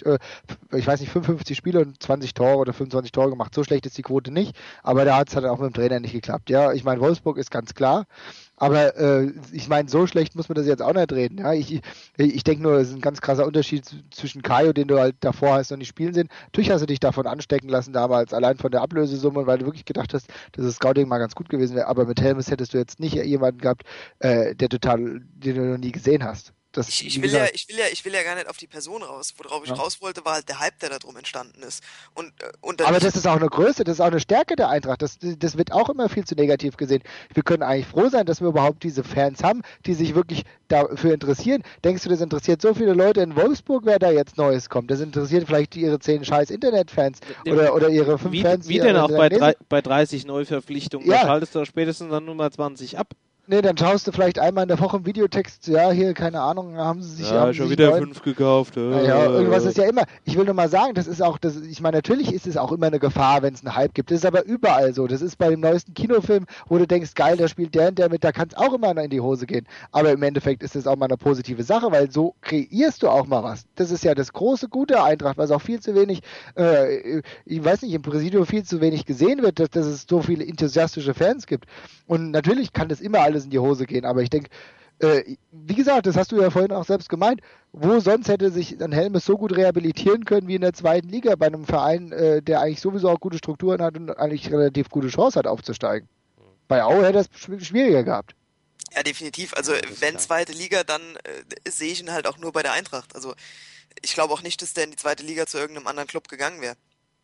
[SPEAKER 3] 55 Spiele und 20 Tore oder 25 Tore gemacht. So schlecht ist die Quote nicht, aber da hat es halt auch mit dem Trainer nicht geklappt. Ja, ich meine, Wolfsburg ist ganz klar, aber ich meine, so schlecht muss man das jetzt auch nicht reden. Ja, ich denke nur, es ist ein ganz krasser Unterschied zwischen Kaio, den du halt davor hast, noch nicht spielen sehen. Natürlich hast du dich davon anstecken lassen damals, allein von der Ablösesumme, weil du wirklich gedacht hast, dass das Scouting mal ganz gut gewesen wäre, aber mit Helmes hättest du jetzt nicht jemanden gehabt, den du noch nie gesehen hast.
[SPEAKER 2] Ich will ja gar nicht auf die Person raus. Worauf ich raus wollte, war halt der Hype, der da drum entstanden ist.
[SPEAKER 3] Aber das ist auch eine Größe, das ist auch eine Stärke der Eintracht. Das wird auch immer viel zu negativ gesehen. Wir können eigentlich froh sein, dass wir überhaupt diese Fans haben, die sich wirklich dafür interessieren. Denkst du, das interessiert so viele Leute in Wolfsburg, wer da jetzt Neues kommt? Das interessiert vielleicht ihre 10 scheiß Internet-Fans oder ihre 5 Fans.
[SPEAKER 1] Wie denn auch bei 30 Neuverpflichtungen? Ja. Da schaltest du spätestens dann Nummer 20 ab.
[SPEAKER 3] Nee, dann schaust du vielleicht einmal in der Woche im Videotext, ja, hier, keine Ahnung, haben sie sich...
[SPEAKER 1] Ja, schon wieder 5 gekauft.
[SPEAKER 3] Ja, irgendwas ist ja immer... Ich will nur mal sagen, ich meine, natürlich ist es auch immer eine Gefahr, wenn es einen Hype gibt. Das ist aber überall so. Das ist bei dem neuesten Kinofilm, wo du denkst, geil, da spielt der und der mit, da kann es auch immer in die Hose gehen. Aber im Endeffekt ist das auch mal eine positive Sache, weil so kreierst du auch mal was. Das ist ja das große Gute der Eintracht, was auch viel zu wenig, ich weiß nicht, im Präsidium viel zu wenig gesehen wird, dass es so viele enthusiastische Fans gibt. Und natürlich kann das immer alles in die Hose gehen, aber ich denke, wie gesagt, das hast du ja vorhin auch selbst gemeint, wo sonst hätte sich ein Helmes so gut rehabilitieren können wie in der 2. Liga bei einem Verein, der eigentlich sowieso auch gute Strukturen hat und eigentlich relativ gute Chance hat aufzusteigen. Bei Aue hätte es schwieriger gehabt.
[SPEAKER 2] Ja, definitiv. Also wenn 2. Liga, dann sehe ich ihn halt auch nur bei der Eintracht. Also ich glaube auch nicht, dass der in die 2. Liga zu irgendeinem anderen Club gegangen wäre.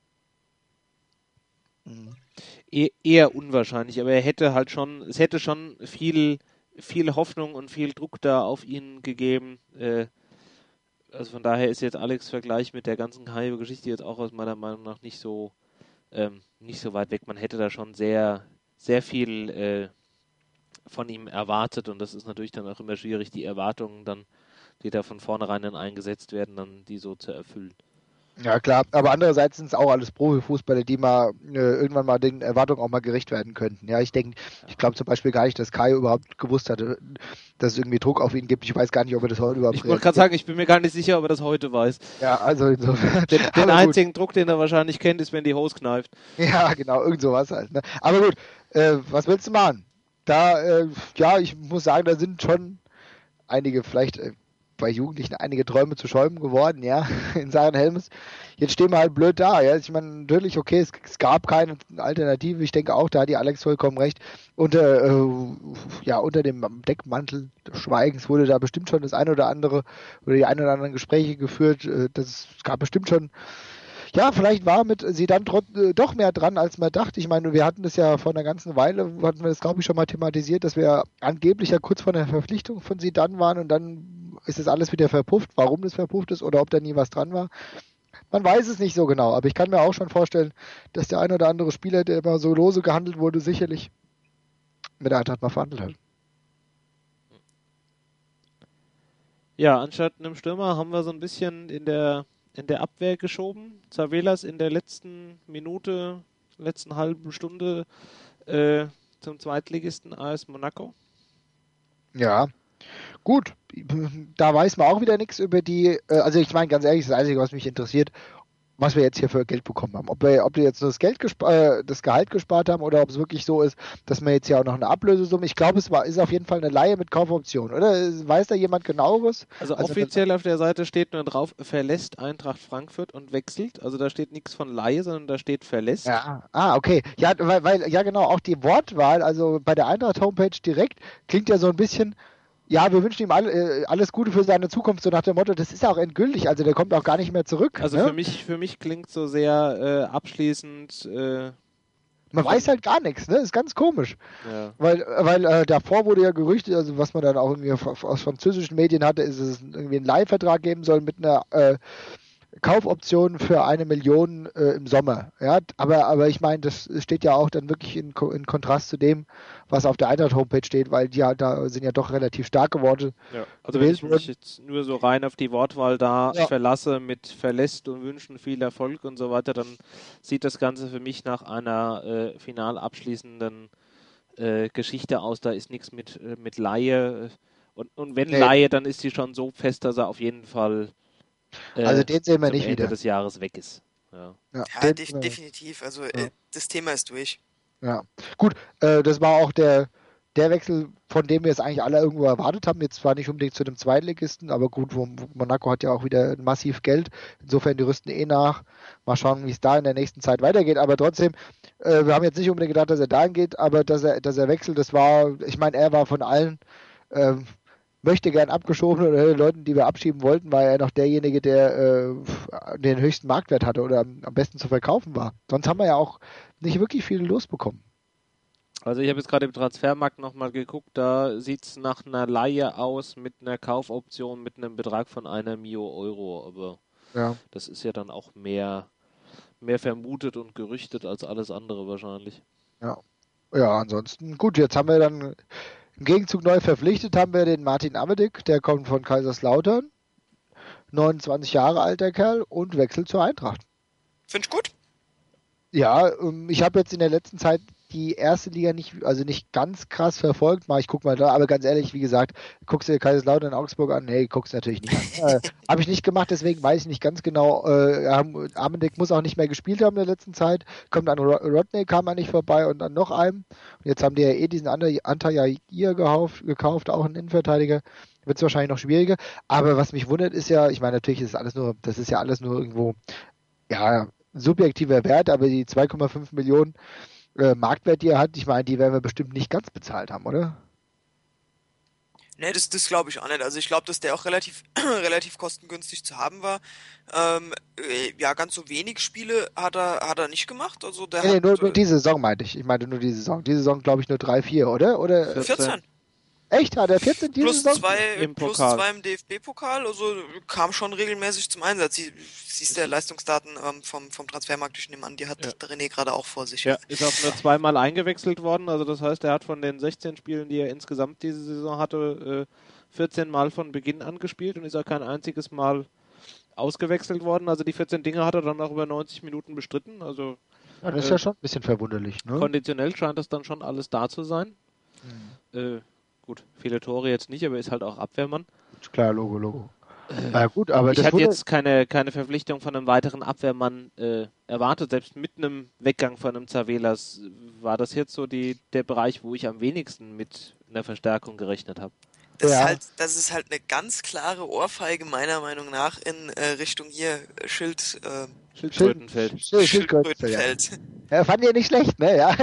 [SPEAKER 1] Eher unwahrscheinlich, aber es hätte schon viel Hoffnung und viel Druck da auf ihn gegeben. Also von daher ist jetzt Alex' Vergleich mit der ganzen Kaio-Geschichte jetzt auch aus meiner Meinung nach nicht so weit weg. Man hätte da schon sehr, sehr viel von ihm erwartet und das ist natürlich dann auch immer schwierig, die Erwartungen dann, die da von vornherein dann eingesetzt werden, dann die so zu erfüllen.
[SPEAKER 3] Ja klar, aber andererseits sind es auch alles Profifußballer, die mal irgendwann mal den Erwartungen auch mal gerecht werden könnten. Ja, ich glaube zum Beispiel gar nicht, dass Kaio überhaupt gewusst hatte, dass es irgendwie Druck auf ihn gibt. Ich weiß gar nicht, ob er das heute überhaupt...
[SPEAKER 1] Ich wollte gerade sagen, ich bin mir gar nicht sicher, ob er das heute weiß.
[SPEAKER 3] Ja, also insofern...
[SPEAKER 1] Den einzigen Druck, den er wahrscheinlich kennt, ist, wenn die Hose kneift.
[SPEAKER 3] Ja, genau, irgend sowas halt. Ne? Aber gut, was willst du machen? Ich muss sagen, da sind schon einige vielleicht... bei Jugendlichen einige Träume zu Schäumen geworden, ja, in Sachen Helmes. Jetzt stehen wir halt blöd da, ja. Ich meine, natürlich, okay, es gab keine Alternative. Ich denke auch, da hat die Alex vollkommen recht. Unter dem Deckmantel des Schweigens wurde da bestimmt schon das eine oder andere oder die ein oder anderen Gespräche geführt. Es gab bestimmt schon, ja, vielleicht war mit sie dann doch mehr dran, als man dachte. Ich meine, wir hatten das ja vor einer ganzen Weile, hatten wir das, glaube ich, schon mal thematisiert, dass wir angeblich ja kurz vor der Verpflichtung von sie dann waren und dann ist das alles wieder verpufft. Warum das verpufft ist oder ob da nie was dran war, man weiß es nicht so genau. Aber ich kann mir auch schon vorstellen, dass der ein oder andere Spieler, der immer so lose gehandelt wurde, sicherlich mit der Eintracht mal verhandelt hat.
[SPEAKER 1] Ja, anstatt einem Stürmer haben wir so ein bisschen in der Abwehr geschoben. Zavelas in der letzten Minute, letzten halben Stunde zum Zweitligisten AS Monaco.
[SPEAKER 3] Ja, gut. Da weiß man auch wieder nichts über die, also ich meine ganz ehrlich, das Einzige, was mich interessiert, was wir jetzt hier für Geld bekommen haben. Ob die jetzt nur das Gehalt gespart haben oder ob es wirklich so ist, dass wir jetzt ja auch noch eine Ablösesumme. Ich glaube, ist auf jeden Fall eine Leihe mit Kaufoption, oder? Weiß da jemand genaueres?
[SPEAKER 1] Also offiziell auf der Seite steht nur drauf, verlässt Eintracht Frankfurt und wechselt. Also da steht nichts von Leihe, sondern da steht verlässt.
[SPEAKER 3] Ja, okay. Ja, ja genau, auch die Wortwahl, also bei der Eintracht-Homepage direkt, klingt ja so ein bisschen, ja, wir wünschen ihm alles Gute für seine Zukunft, so nach dem Motto, das ist ja auch endgültig, also der kommt auch gar nicht mehr zurück.
[SPEAKER 1] Also
[SPEAKER 3] ne?
[SPEAKER 1] für mich klingt so sehr abschließend.
[SPEAKER 3] Man weiß halt gar nichts, ne? Ist ganz komisch.
[SPEAKER 1] Ja.
[SPEAKER 3] Weil davor wurde ja gerüchtet, also was man dann auch irgendwie aus französischen Medien hatte, ist, dass es irgendwie einen Leihvertrag geben soll mit einer Kaufoption für 1 Million im Sommer. Ja, aber ich meine, das steht ja auch dann wirklich in Kontrast zu dem, was auf der Eintracht-Homepage steht, weil die halt da sind ja doch relativ stark geworden.
[SPEAKER 1] Ja. Also wenn ich mich jetzt nur so rein auf die Wortwahl da verlasse mit verlässt und wünschen viel Erfolg und so weiter, dann sieht das Ganze für mich nach einer final abschließenden Geschichte aus. Da ist nichts mit Laie. Und wenn Laie, dann ist die schon so fest, dass er auf jeden Fall
[SPEAKER 3] also den sehen wir
[SPEAKER 1] zum
[SPEAKER 3] nicht
[SPEAKER 1] Ende
[SPEAKER 3] wieder.
[SPEAKER 1] des Jahres weg ist. Ja,
[SPEAKER 2] definitiv. Also das Thema ist durch.
[SPEAKER 3] Ja, gut, das war auch der Wechsel, von dem wir es eigentlich alle irgendwo erwartet haben. Jetzt zwar nicht unbedingt zu dem Zweitligisten, aber gut, Monaco hat ja auch wieder massiv Geld. Insofern, die rüsten nach. Mal schauen, wie es da in der nächsten Zeit weitergeht. Aber trotzdem, wir haben jetzt nicht unbedingt gedacht, dass er dahin geht, aber dass er wechselt, das war, ich meine, er war von allen möchte gern abgeschoben oder den Leuten, die wir abschieben wollten, war er noch derjenige, der den höchsten Marktwert hatte oder am besten zu verkaufen war. Sonst haben wir ja auch nicht wirklich viel losbekommen.
[SPEAKER 1] Also ich habe jetzt gerade im Transfermarkt nochmal geguckt, da sieht es nach einer Leihe aus mit einer Kaufoption mit einem Betrag von 1 Mio Euro, aber das ist ja dann auch mehr vermutet und gerüchtet als alles andere wahrscheinlich.
[SPEAKER 3] Ja, ansonsten, gut, jetzt haben wir dann im Gegenzug neu verpflichtet, haben wir den Martin Amedik, der kommt von Kaiserslautern, 29 Jahre alt der Kerl und wechselt zur Eintracht.
[SPEAKER 2] Finde ich gut.
[SPEAKER 3] Ja, ich habe jetzt in der letzten Zeit die erste Liga nicht ganz krass verfolgt. Ich guck mal da, aber ganz ehrlich, wie gesagt, guckst du dir Kaiserslautern in Augsburg an? Nee, guckst du natürlich nicht an. Habe ich nicht gemacht, deswegen weiß ich nicht ganz genau. Amedik muss auch nicht mehr gespielt haben in der letzten Zeit. Kommt an Rodney, kam er nicht vorbei und an noch einem. Und jetzt haben die ja diesen Antalya gekauft, auch einen Innenverteidiger. Wird es wahrscheinlich noch schwieriger. Aber was mich wundert, ist ja, ich meine, natürlich das ist ja alles nur irgendwo, ja, subjektiver Wert, aber die 2,5 Millionen Marktwert, die er hat, ich meine, die werden wir bestimmt nicht ganz bezahlt haben, oder?
[SPEAKER 2] Ne, das glaube ich auch nicht. Also ich glaube, dass der auch relativ kostengünstig zu haben war. Ja, ganz so wenig Spiele hat er nicht gemacht. Also der
[SPEAKER 3] Nee, nur diese Saison meinte ich. Ich meinte nur diese Saison. Diese Saison, glaube ich, nur 3, 4, oder?
[SPEAKER 2] 14.
[SPEAKER 3] Echt? Hat er 14 diese
[SPEAKER 2] plus
[SPEAKER 3] Saison?
[SPEAKER 2] Plus 2 im DFB-Pokal, also kam schon regelmäßig zum Einsatz. Siehst der Leistungsdaten vom Transfermarkt, ich nehme an, die hat René gerade auch vor sich.
[SPEAKER 1] Ja, ist auch nur 2-mal eingewechselt worden, also das heißt, er hat von den 16 Spielen, die er insgesamt diese Saison hatte, 14 Mal von Beginn an gespielt und ist auch kein einziges Mal ausgewechselt worden. Also die 14 Dinge hat er dann auch über 90 Minuten bestritten. Also
[SPEAKER 3] ja, das ist ja schon ein bisschen verwunderlich. Ne?
[SPEAKER 1] Konditionell scheint das dann schon alles da zu sein. Gut, viele Tore jetzt nicht, aber ist halt auch Abwehrmann.
[SPEAKER 3] Klar, Logo. Gut, aber
[SPEAKER 1] ich hatte jetzt keine Verpflichtung von einem weiteren Abwehrmann erwartet. Selbst mit einem Weggang von einem Zavelas war das jetzt so der Bereich, wo ich am wenigsten mit einer Verstärkung gerechnet habe.
[SPEAKER 2] Das ist halt eine ganz klare Ohrfeige meiner Meinung nach in Richtung hier
[SPEAKER 1] Schildkrötenfeld.
[SPEAKER 3] Ja, fand ihr nicht schlecht, ne? Ja.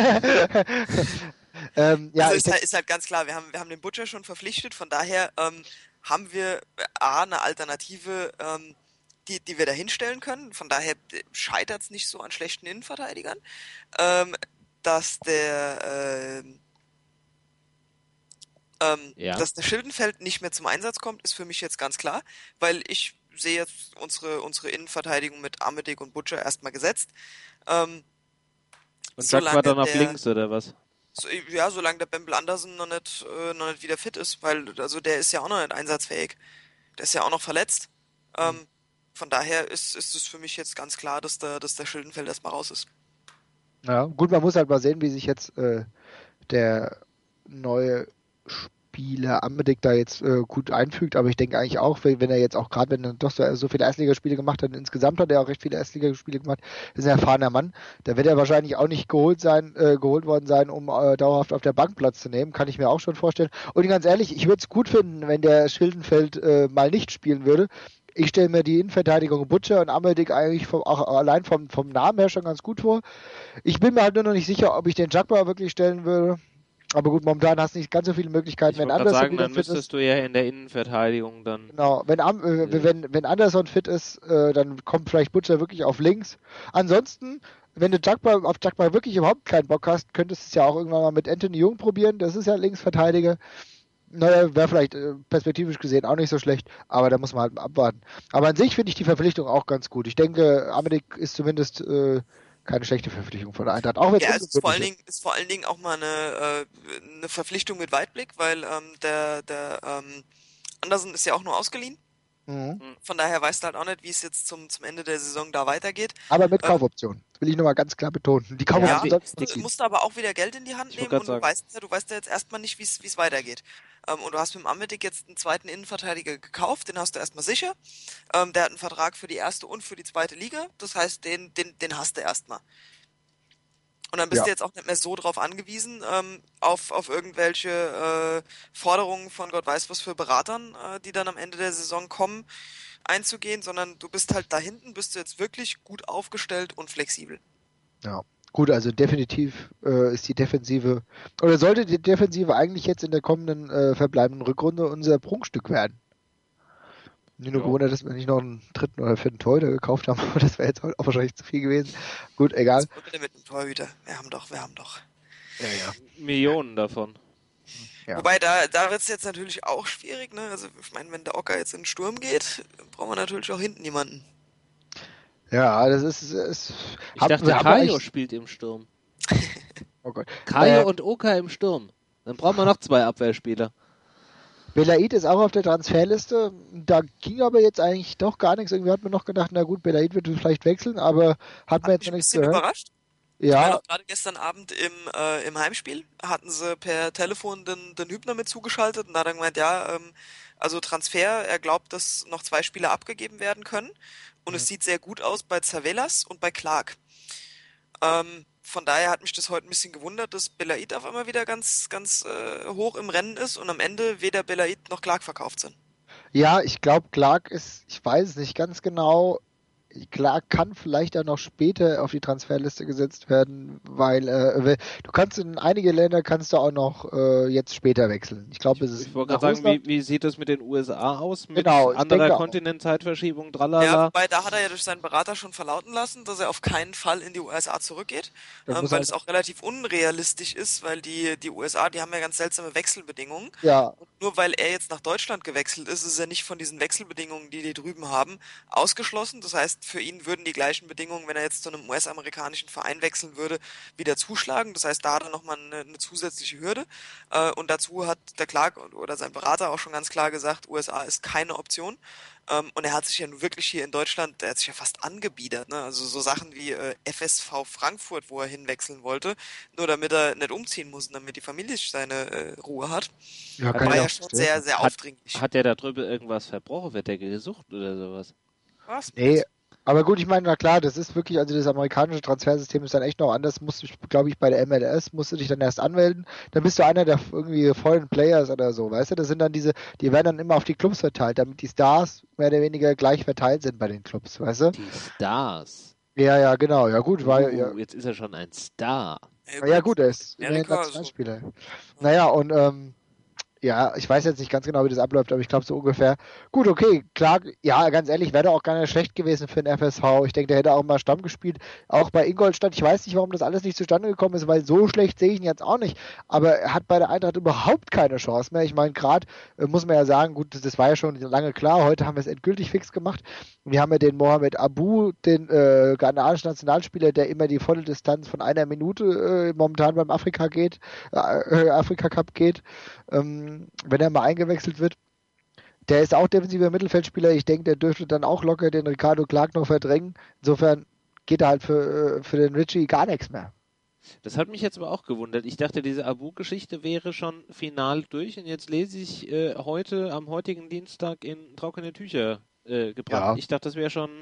[SPEAKER 2] Also ist halt ganz klar, wir haben den Butcher schon verpflichtet, von daher haben wir eine Alternative, die wir da hinstellen können, von daher scheitert es nicht so an schlechten Innenverteidigern, dass der Schildenfeld nicht mehr zum Einsatz kommt, ist für mich jetzt ganz klar, weil ich sehe jetzt unsere Innenverteidigung mit Amedik und Butcher erstmal gesetzt.
[SPEAKER 1] Und Jack war dann auf links, oder was?
[SPEAKER 2] Ja, solange der Bembel Andersen noch nicht wieder fit ist, weil also der ist ja auch noch nicht einsatzfähig. Der ist ja auch noch verletzt. Von daher ist es für mich jetzt ganz klar, dass der Schildenfeld erstmal raus ist.
[SPEAKER 3] Ja, gut, man muss halt mal sehen, wie sich jetzt der neue Spieler Amedic da jetzt gut einfügt, aber ich denke eigentlich auch, wenn er jetzt auch gerade, wenn er doch so viele Erstligaspiele gemacht hat, insgesamt hat er auch recht viele Erstligaspiele gemacht, ist ein erfahrener Mann, da wird er wahrscheinlich auch nicht geholt worden sein, um dauerhaft auf der Bank Platz zu nehmen, kann ich mir auch schon vorstellen. Und ganz ehrlich, ich würde es gut finden, wenn der Schildenfeld mal nicht spielen würde. Ich stelle mir die Innenverteidigung Butcher und Amedic eigentlich auch allein vom Namen her schon ganz gut vor. Ich bin mir halt nur noch nicht sicher, ob ich den Jagbar wirklich stellen würde. Aber gut, momentan hast du nicht ganz so viele Möglichkeiten.
[SPEAKER 1] Ich wollte sagen, dann müsstest du ja in der Innenverteidigung dann...
[SPEAKER 3] Genau, wenn Anderson fit ist, dann kommt vielleicht Butcher wirklich auf links. Ansonsten, wenn du auf Jagbar wirklich überhaupt keinen Bock hast, könntest du es ja auch irgendwann mal mit Anthony Jung probieren. Das ist ja Linksverteidiger. Naja, wäre vielleicht perspektivisch gesehen auch nicht so schlecht, aber da muss man halt abwarten. Aber an sich finde ich die Verpflichtung auch ganz gut. Ich denke, Amedic ist zumindest keine schlechte Verpflichtung von der Eintracht. Auch
[SPEAKER 2] es ist vor allen Dingen auch mal eine Verpflichtung mit Weitblick, weil der Andersen ist ja auch nur ausgeliehen. Mhm. Von daher weißt du halt auch nicht, wie es jetzt zum Ende der Saison da weitergeht.
[SPEAKER 3] Aber mit Kaufoption. Das will ich nochmal ganz klar betonen. Die Kaufoption
[SPEAKER 2] musst du aber auch wieder Geld in die Hand nehmen und du weißt ja jetzt erstmal nicht, wie es weitergeht. Und du hast mit dem Amedic jetzt einen zweiten Innenverteidiger gekauft, den hast du erstmal sicher. Der hat einen Vertrag für die erste und für die zweite Liga. Das heißt, den hast du erstmal. Und dann bist du jetzt auch nicht mehr so drauf angewiesen, auf irgendwelche Forderungen von Gott weiß was für Beratern, die dann am Ende der Saison kommen, einzugehen, sondern du bist halt da hinten, bist du jetzt wirklich gut aufgestellt und flexibel.
[SPEAKER 3] Ja, gut, also definitiv ist die Defensive, oder sollte die Defensive eigentlich jetzt in der kommenden verbleibenden Rückrunde unser Prunkstück werden. Nur gewundert, dass wir nicht noch einen dritten oder vierten Torhüter gekauft haben, aber das wäre jetzt auch wahrscheinlich zu viel gewesen. Gut, egal.
[SPEAKER 2] Was bitte mit dem Torhüter? Wir haben doch.
[SPEAKER 3] Ja.
[SPEAKER 1] Millionen davon.
[SPEAKER 2] Ja. Wobei, da wird es jetzt natürlich auch schwierig, ne? Also, ich meine, wenn der Ocker jetzt in den Sturm geht, brauchen wir natürlich auch hinten jemanden.
[SPEAKER 3] Ja, das ist...
[SPEAKER 1] Ich dachte, Kajo spielt im Sturm.
[SPEAKER 3] Oh Gott.
[SPEAKER 1] Kajo und Oka im Sturm. Dann brauchen wir noch 2 Abwehrspieler.
[SPEAKER 3] Belaid ist auch auf der Transferliste. Da ging aber jetzt eigentlich doch gar nichts. Irgendwie hat man noch gedacht, na gut, Belaid wird vielleicht wechseln, aber hat man jetzt noch nichts gehört.
[SPEAKER 2] Überrascht?
[SPEAKER 3] Ja.
[SPEAKER 2] Ich meine, auch gerade gestern Abend im Heimspiel hatten sie per Telefon den Hübner mit zugeschaltet und da hat er gemeint, also Transfer, er glaubt, dass noch 2 Spieler abgegeben werden können und es sieht sehr gut aus bei Zavelas und bei Clark. Von daher hat mich das heute ein bisschen gewundert, dass Belaid auf einmal wieder ganz, ganz hoch im Rennen ist und am Ende weder Belaid noch Clark verkauft sind.
[SPEAKER 3] Ja, ich glaube, Clark ist, ich weiß es nicht ganz genau, Clark kann vielleicht auch noch später auf die Transferliste gesetzt werden, weil du kannst in einige Länder auch noch jetzt später wechseln. Ich glaube, es ist.
[SPEAKER 1] Ich wollte gerade sagen, wie sieht das mit den USA aus? Mit
[SPEAKER 3] genau,
[SPEAKER 1] anderer Kontinentzeitverschiebung, tralala?
[SPEAKER 2] Ja, wobei da hat er ja durch seinen Berater schon verlauten lassen, dass er auf keinen Fall in die USA zurückgeht, weil es auch relativ unrealistisch ist, weil die USA, die haben ja ganz seltsame Wechselbedingungen.
[SPEAKER 3] Ja.
[SPEAKER 2] Und nur weil er jetzt nach Deutschland gewechselt ist, ist er nicht von diesen Wechselbedingungen, die drüben haben, ausgeschlossen. Das heißt, für ihn würden die gleichen Bedingungen, wenn er jetzt zu einem US-amerikanischen Verein wechseln würde, wieder zuschlagen. Das heißt, da hat er nochmal eine zusätzliche Hürde. Und dazu hat der Clark oder sein Berater auch schon ganz klar gesagt, USA ist keine Option. Und er hat sich ja nun wirklich hier in Deutschland, der hat sich ja fast angebiedert, ne? Also so Sachen wie FSV Frankfurt, wo er hinwechseln wollte, nur damit er nicht umziehen muss und damit die Familie seine Ruhe hat.
[SPEAKER 3] Ja,
[SPEAKER 2] war ja schon sehr, sehr aufdringlich.
[SPEAKER 1] Hat der da drüber irgendwas verbrochen? Wird der gesucht oder sowas?
[SPEAKER 2] Was?
[SPEAKER 3] Nee. Aber gut, ich meine, na klar, das ist wirklich, also das amerikanische Transfersystem ist dann echt noch anders, musst du, glaube ich, bei der MLS musst du dich dann erst anmelden, dann bist du einer der irgendwie Foreign Players oder so, weißt du, das sind dann die werden dann immer auf die Clubs verteilt, damit die Stars mehr oder weniger gleich verteilt sind bei den Clubs, weißt du?
[SPEAKER 1] Die Stars?
[SPEAKER 3] Ja, genau, ja gut,
[SPEAKER 1] jetzt ist er schon ein Star.
[SPEAKER 3] Ja gut, er ist ein Nationalspieler. Naja, und ja, ich weiß jetzt nicht ganz genau, wie das abläuft, aber ich glaube so ungefähr. Gut, okay, klar, ja, ganz ehrlich, wäre auch gar nicht schlecht gewesen für den FSV. Ich denke, der hätte auch mal Stamm gespielt. Auch bei Ingolstadt, ich weiß nicht, warum das alles nicht zustande gekommen ist, weil so schlecht sehe ich ihn jetzt auch nicht. Aber er hat bei der Eintracht überhaupt keine Chance mehr. Ich meine, gerade muss man ja sagen, gut, das war ja schon lange klar. Heute haben wir es endgültig fix gemacht. Wir haben ja den Mohamed Abu, den ghanaischen Nationalspieler, der immer die volle Distanz von 1 Minute momentan beim Afrika Cup geht. Wenn er mal eingewechselt wird. Der ist auch defensiver Mittelfeldspieler. Ich denke, der dürfte dann auch locker den Ricardo Clark noch verdrängen. Insofern geht da halt für den Richie gar nichts mehr.
[SPEAKER 1] Das hat mich jetzt aber auch gewundert. Ich dachte, diese Abu-Geschichte wäre schon final durch und jetzt lese ich heute, am heutigen Dienstag, in trockene Tücher gebracht.
[SPEAKER 3] Ja.
[SPEAKER 1] Ich dachte, das wäre schon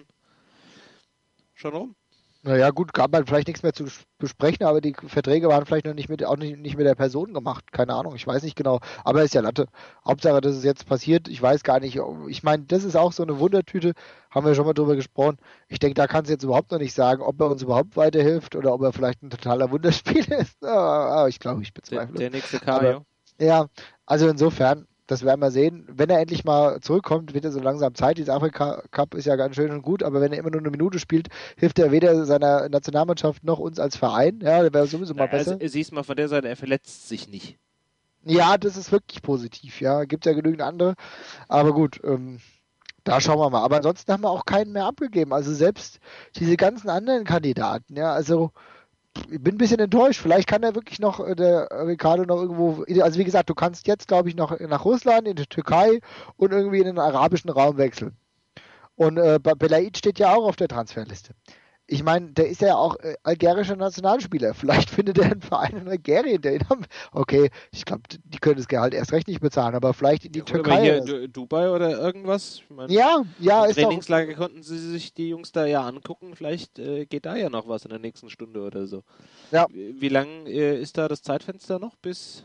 [SPEAKER 1] rum.
[SPEAKER 3] Naja, gut, gab man vielleicht nichts mehr zu besprechen, aber die Verträge waren vielleicht noch nicht mit der Person gemacht. Keine Ahnung, ich weiß nicht genau. Aber ist ja Latte. Hauptsache, dass es jetzt passiert. Ich weiß gar nicht. Ich meine, das ist auch so eine Wundertüte. Haben wir schon mal drüber gesprochen. Ich denke, da kannst du jetzt überhaupt noch nicht sagen, ob er uns überhaupt weiterhilft oder ob er vielleicht ein totaler Wunderspieler ist. Aber ich glaube, ich bezweifle.
[SPEAKER 1] Der nächste Kajo.
[SPEAKER 3] Ja, also insofern, das werden wir sehen. Wenn er endlich mal zurückkommt, wird er so langsam Zeit. Dieser Afrika-Cup ist ja ganz schön und gut, aber wenn er immer nur eine Minute spielt, hilft er weder seiner Nationalmannschaft noch uns als Verein. Ja, der wäre sowieso mal besser.
[SPEAKER 1] Also, siehst mal von der Seite, er verletzt sich nicht.
[SPEAKER 3] Ja, das ist wirklich positiv. Ja, gibt ja genügend andere. Aber gut, da schauen wir mal. Aber ansonsten haben wir auch keinen mehr abgegeben. Also selbst diese ganzen anderen Kandidaten, ja, also ich bin ein bisschen enttäuscht. Vielleicht kann er wirklich noch, der Ricardo noch irgendwo, also wie gesagt, du kannst jetzt, glaube ich, noch nach Russland, in die Türkei und irgendwie in den arabischen Raum wechseln. Und Belaid steht ja auch auf der Transferliste. Ich meine, der ist ja auch algerischer Nationalspieler. Vielleicht findet er einen Verein in Algerien, der ihn haben. Okay, ich glaube, die können das Gehalt erst recht nicht bezahlen, aber vielleicht in die Türkei.
[SPEAKER 1] Oder hier Dubai oder irgendwas. Ich meine,
[SPEAKER 3] ja,
[SPEAKER 1] ist Trainingslager doch... konnten sie sich die Jungs da ja angucken. Vielleicht geht da ja noch was in der nächsten Stunde oder so.
[SPEAKER 3] Ja.
[SPEAKER 1] Wie lang ist da das Zeitfenster noch bis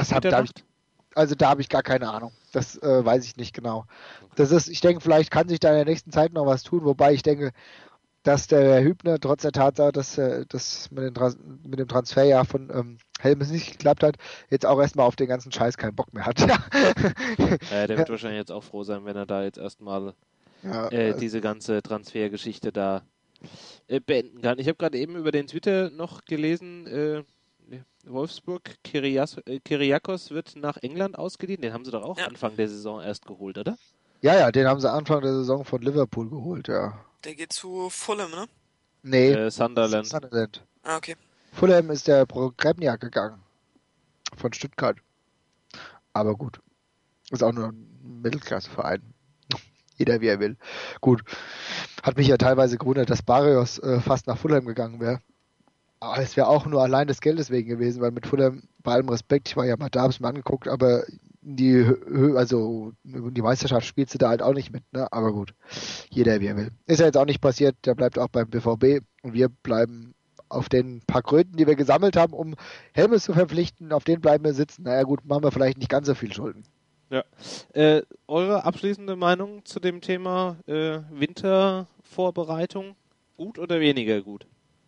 [SPEAKER 3] also da habe ich gar keine Ahnung. Das weiß ich nicht genau. Das ist, ich denke, vielleicht kann sich da in der nächsten Zeit noch was tun, wobei ich denke, dass der Hübner trotz der Tatsache, dass das mit dem Transferjahr von Helmes nicht geklappt hat, jetzt auch erstmal auf den ganzen Scheiß keinen Bock mehr hat.
[SPEAKER 1] Der wird wahrscheinlich jetzt auch froh sein, wenn er da jetzt erstmal diese ganze Transfergeschichte da beenden kann. Ich habe gerade eben über den Twitter noch gelesen, Wolfsburg, Kyriakos wird nach England ausgeliehen. Den haben sie doch auch Anfang der Saison erst geholt, oder?
[SPEAKER 3] Ja, den haben sie Anfang der Saison von Liverpool geholt, ja.
[SPEAKER 2] Der geht zu Fulham, ne?
[SPEAKER 3] Nee,
[SPEAKER 1] Sunderland.
[SPEAKER 2] Ah, okay.
[SPEAKER 3] Fulham ist der Pro Krebniak gegangen. Von Stuttgart. Aber gut. Ist auch nur ein Mittelklasseverein. Jeder wie er will. Gut. Hat mich ja teilweise gewundert, dass Barrios fast nach Fulham gegangen wäre. Aber es wäre auch nur allein des Geldes wegen gewesen, weil mit Fulham, bei allem Respekt, ich war ja mal da, hab's mir angeguckt, aber die Meisterschaft spielst du da halt auch nicht mit, ne? Aber gut, jeder wie er will. Ist ja jetzt auch nicht passiert, der bleibt auch beim BVB und wir bleiben auf den paar Kröten, die wir gesammelt haben, um Helmes zu verpflichten, auf denen bleiben wir sitzen. Naja gut, machen wir vielleicht nicht ganz so viel Schulden.
[SPEAKER 1] Ja. Eure abschließende Meinung zu dem Thema Wintervorbereitung? Gut oder weniger gut?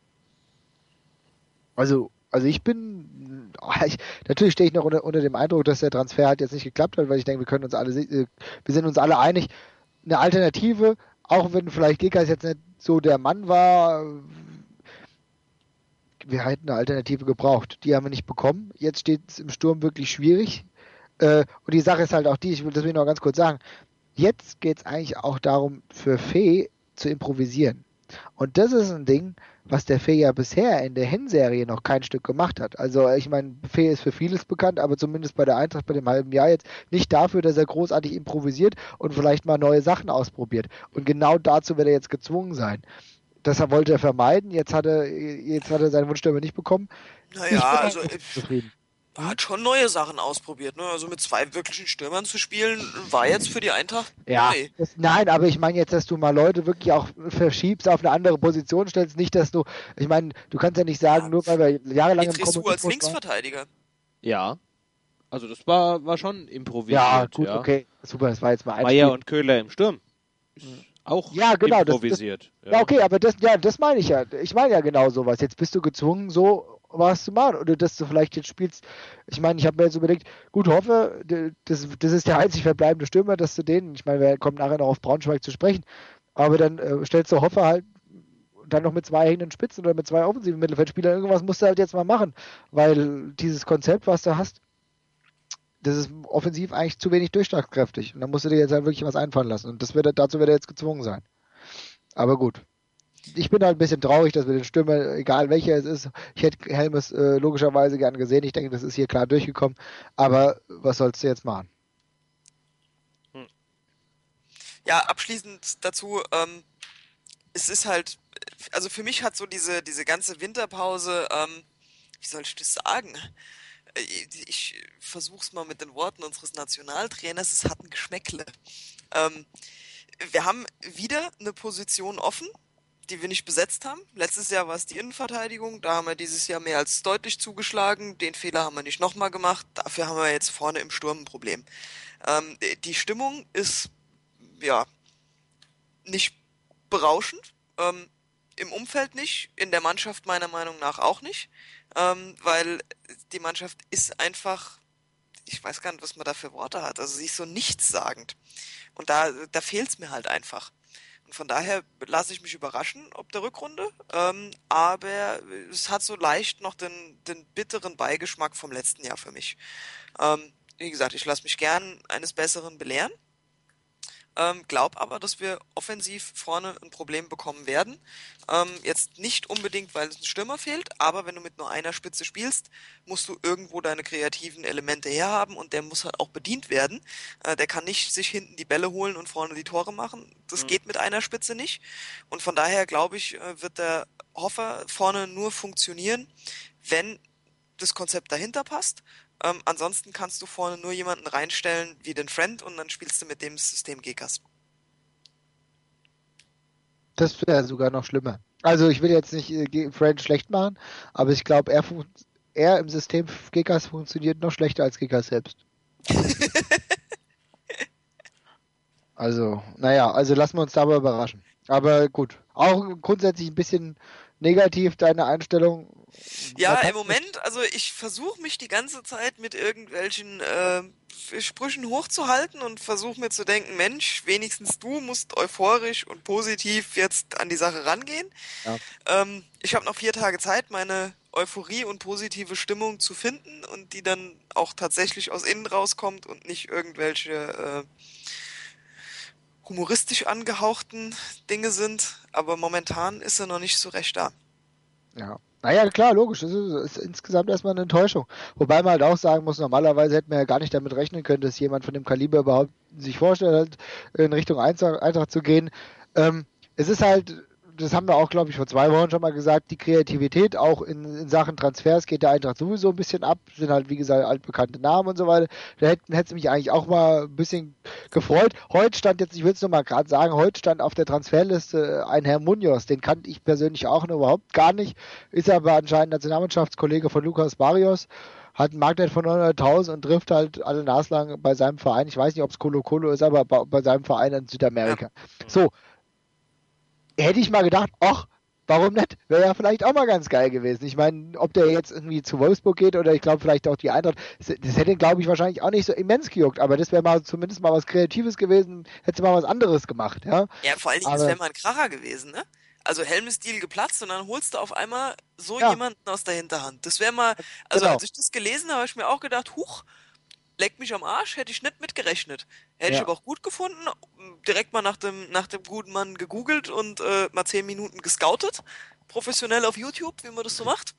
[SPEAKER 3] Also ich bin, natürlich stehe ich noch unter dem Eindruck, dass der Transfer halt jetzt nicht geklappt hat, weil ich denke, wir sind uns alle einig, eine Alternative, auch wenn vielleicht Gekas jetzt nicht so der Mann war, wir hätten eine Alternative gebraucht. Die haben wir nicht bekommen. Jetzt steht es im Sturm wirklich schwierig. Und die Sache ist halt auch die, das will ich noch ganz kurz sagen, jetzt geht es eigentlich auch darum, für Fee zu improvisieren. Und das ist ein Ding, was der Fee ja bisher in der Hinserie noch kein Stück gemacht hat. Also ich meine, Fee ist für vieles bekannt, aber zumindest bei der Eintracht bei dem halben Jahr jetzt nicht dafür, dass er großartig improvisiert und vielleicht mal neue Sachen ausprobiert. Und genau dazu wird er jetzt gezwungen sein. Das wollte er vermeiden, jetzt hat er seinen Wunschstürmer nicht bekommen.
[SPEAKER 2] Naja, also zufrieden. Er hat schon neue Sachen ausprobiert, ne? Also mit zwei wirklichen Stürmern zu spielen, war jetzt für die Eintracht neu.
[SPEAKER 3] Nein, aber ich meine jetzt, dass du mal Leute wirklich auch verschiebst, auf eine andere Position stellst, nicht, dass du, ich meine, du kannst ja nicht sagen, nur weil wir jahrelang im
[SPEAKER 2] Kommunismus als Linksverteidiger.
[SPEAKER 1] Ja, also das war schon improvisiert.
[SPEAKER 3] Ja, gut, okay, super, das war jetzt mal ein
[SPEAKER 1] Meier und Köhler im Sturm. Auch
[SPEAKER 3] genau,
[SPEAKER 1] improvisiert.
[SPEAKER 3] Ja, okay, aber das meine ich ja. Ich meine ja genau sowas. Jetzt bist du gezwungen, so was zu machen. Oder dass du vielleicht jetzt spielst. Ich meine, ich habe mir jetzt überlegt, gut, hoffe, das ist der einzig verbleibende Stürmer, dass du den, ich meine, wir kommen nachher noch auf Braunschweig zu sprechen, aber dann stellst du Hoffe halt dann noch mit zwei hängenden Spitzen oder mit zwei offensiven Mittelfeldspielern, irgendwas musst du halt jetzt mal machen, weil dieses Konzept, was du hast, das ist offensiv eigentlich zu wenig durchschlagskräftig. Und dann musst du dir jetzt halt wirklich was einfallen lassen. Und dazu wird er jetzt gezwungen sein. Aber gut. Ich bin halt ein bisschen traurig, dass wir den Stürmer, egal welcher es ist, ich hätte Helmes logischerweise gern gesehen. Ich denke, das ist hier klar durchgekommen. Aber was sollst du jetzt machen?
[SPEAKER 2] Ja, abschließend dazu, es ist halt, also für mich hat so diese ganze Winterpause wie soll ich das sagen? Ich versuch's mal mit den Worten unseres Nationaltrainers, es hat ein Geschmäckle. Wir haben wieder eine Position offen, die wir nicht besetzt haben. Letztes Jahr war es die Innenverteidigung, da haben wir dieses Jahr mehr als deutlich zugeschlagen. Den Fehler haben wir nicht nochmal gemacht, dafür haben wir jetzt vorne im Sturm ein Problem. Die Stimmung ist, ja, nicht berauschend. Im Umfeld nicht, in der Mannschaft meiner Meinung nach auch nicht, weil die Mannschaft ist einfach, ich weiß gar nicht, was man da für Worte hat, also sie ist so nichtssagend. Und da fehlt's mir halt einfach. Und von daher lasse ich mich überraschen, ob der Rückrunde, aber es hat so leicht noch den bitteren Beigeschmack vom letzten Jahr für mich. Wie gesagt, ich lasse mich gern eines Besseren belehren. Glaub aber, dass wir offensiv vorne ein Problem bekommen werden. Jetzt nicht unbedingt, weil es ein Stürmer fehlt, aber wenn du mit nur einer Spitze spielst, musst du irgendwo deine kreativen Elemente herhaben und der muss halt auch bedient werden. Der kann nicht sich hinten die Bälle holen und vorne die Tore machen. Das geht mit einer Spitze nicht. Und von daher, glaube ich, wird der Hoffer vorne nur funktionieren, wenn das Konzept dahinter passt. Ansonsten kannst du vorne nur jemanden reinstellen wie den Friend und dann spielst du mit dem System Gekas.
[SPEAKER 3] Das wäre sogar noch schlimmer. Also ich will jetzt nicht Friend schlecht machen, aber ich glaube, er im System Gekas funktioniert noch schlechter als Gekas selbst. Also, naja, also lassen wir uns dabei überraschen. Aber gut, auch grundsätzlich ein bisschen negativ deine Einstellung.
[SPEAKER 2] Ja, im Moment, also ich versuche mich die ganze Zeit mit irgendwelchen Sprüchen hochzuhalten und versuche mir zu denken, Mensch, wenigstens du musst euphorisch und positiv jetzt an die Sache rangehen. Ja. Ich habe noch 4 Tage Zeit, meine Euphorie und positive Stimmung zu finden und die dann auch tatsächlich aus innen rauskommt und nicht irgendwelche humoristisch angehauchten Dinge sind. Aber momentan ist er noch nicht so recht da.
[SPEAKER 3] Ja. Naja, klar, logisch. Das ist insgesamt erstmal eine Enttäuschung. Wobei man halt auch sagen muss, normalerweise hätten wir ja gar nicht damit rechnen können, dass jemand von dem Kaliber überhaupt sich vorstellt, in Richtung Eintracht zu gehen. Es ist halt, das haben wir auch, glaube ich, vor 2 Wochen schon mal gesagt, die Kreativität auch in Sachen Transfers geht der Eintracht sowieso ein bisschen ab. Sind halt, wie gesagt, altbekannte Namen und so weiter. Da hätte es mich eigentlich auch mal ein bisschen gefreut. Heute stand jetzt, ich will es nur mal gerade sagen, heute stand auf der Transferliste ein Herr Munoz. Den kannte ich persönlich auch noch überhaupt gar nicht. Ist aber anscheinend Nationalmannschaftskollege von Lucas Barrios. Hat einen Marktwert von 900.000 und trifft halt alle naslang bei seinem Verein. Ich weiß nicht, ob es Colo Colo ist, aber bei seinem Verein in Südamerika. Ja. So. Hätte ich mal gedacht, ach, warum nicht? Wäre ja vielleicht auch mal ganz geil gewesen. Ich meine, ob der jetzt irgendwie zu Wolfsburg geht oder ich glaube vielleicht auch die Eintracht, das hätte, glaube ich, wahrscheinlich auch nicht so immens gejuckt, aber das wäre mal zumindest mal was Kreatives gewesen, hätte mal was anderes gemacht, ja.
[SPEAKER 2] Ja, vor allen Dingen, das wäre mal ein Kracher gewesen, ne? Also Helmestil geplatzt und dann holst du auf einmal so jemanden aus der Hinterhand. Das wäre mal, also als ich das gelesen habe, habe ich mir auch gedacht, huch, leck mich am Arsch, hätte ich nicht mitgerechnet. Hätte ich aber auch gut gefunden, direkt mal nach dem guten Mann gegoogelt und mal 10 Minuten gescoutet, professionell auf YouTube, wie man das so macht.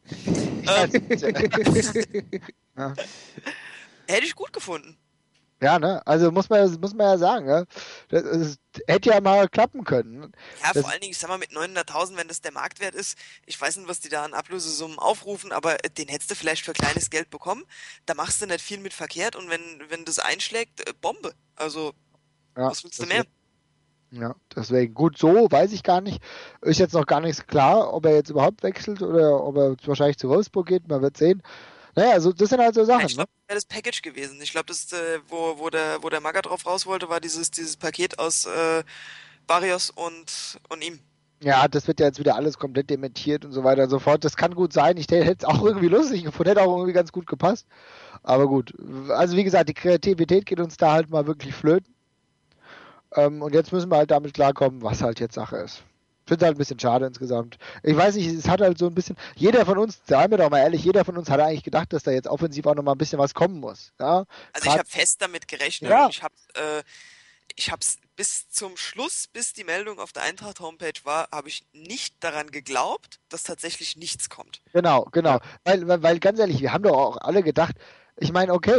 [SPEAKER 2] Hätte ich gut gefunden.
[SPEAKER 3] Ja, ne? Also muss man ja sagen, ne? Das hätte ja mal klappen können.
[SPEAKER 2] Ja, vor allen Dingen, ich sag mal, mit 900.000, wenn das der Marktwert ist, ich weiß nicht, was die da an Ablösesummen aufrufen, aber den hättest du vielleicht für kleines Geld bekommen. Da machst du nicht viel mit verkehrt und wenn das einschlägt, Bombe. Also, was willst du mehr?
[SPEAKER 3] Ja, deswegen gut, so weiß ich gar nicht. Ist jetzt noch gar nichts klar, ob er jetzt überhaupt wechselt oder ob er wahrscheinlich zu Wolfsburg geht, man wird sehen. Naja, also das sind halt so Sachen.
[SPEAKER 2] Ich glaube, das wäre das Package gewesen. Ich glaube, das wo der Magger drauf raus wollte, war dieses Paket aus Barrios und ihm.
[SPEAKER 3] Ja, das wird ja jetzt wieder alles komplett dementiert und so weiter und so fort. Das kann gut sein. Ich hätte es auch irgendwie lustig gefunden, hätte auch irgendwie ganz gut gepasst. Aber gut, also wie gesagt, die Kreativität geht uns da halt mal wirklich flöten. Und jetzt müssen wir halt damit klarkommen, was halt jetzt Sache ist. Ich finde es halt ein bisschen schade insgesamt. Ich weiß nicht, es hat halt so ein bisschen, jeder von uns, seien wir doch mal ehrlich, jeder von uns hat eigentlich gedacht, dass da jetzt offensiv auch noch mal ein bisschen was kommen muss. Ja?
[SPEAKER 2] Also ich habe fest damit gerechnet und ich hab's bis zum Schluss, bis die Meldung auf der Eintracht-Homepage war, habe ich nicht daran geglaubt, dass tatsächlich nichts kommt.
[SPEAKER 3] Genau. Weil ganz ehrlich, wir haben doch auch alle gedacht, ich meine, okay,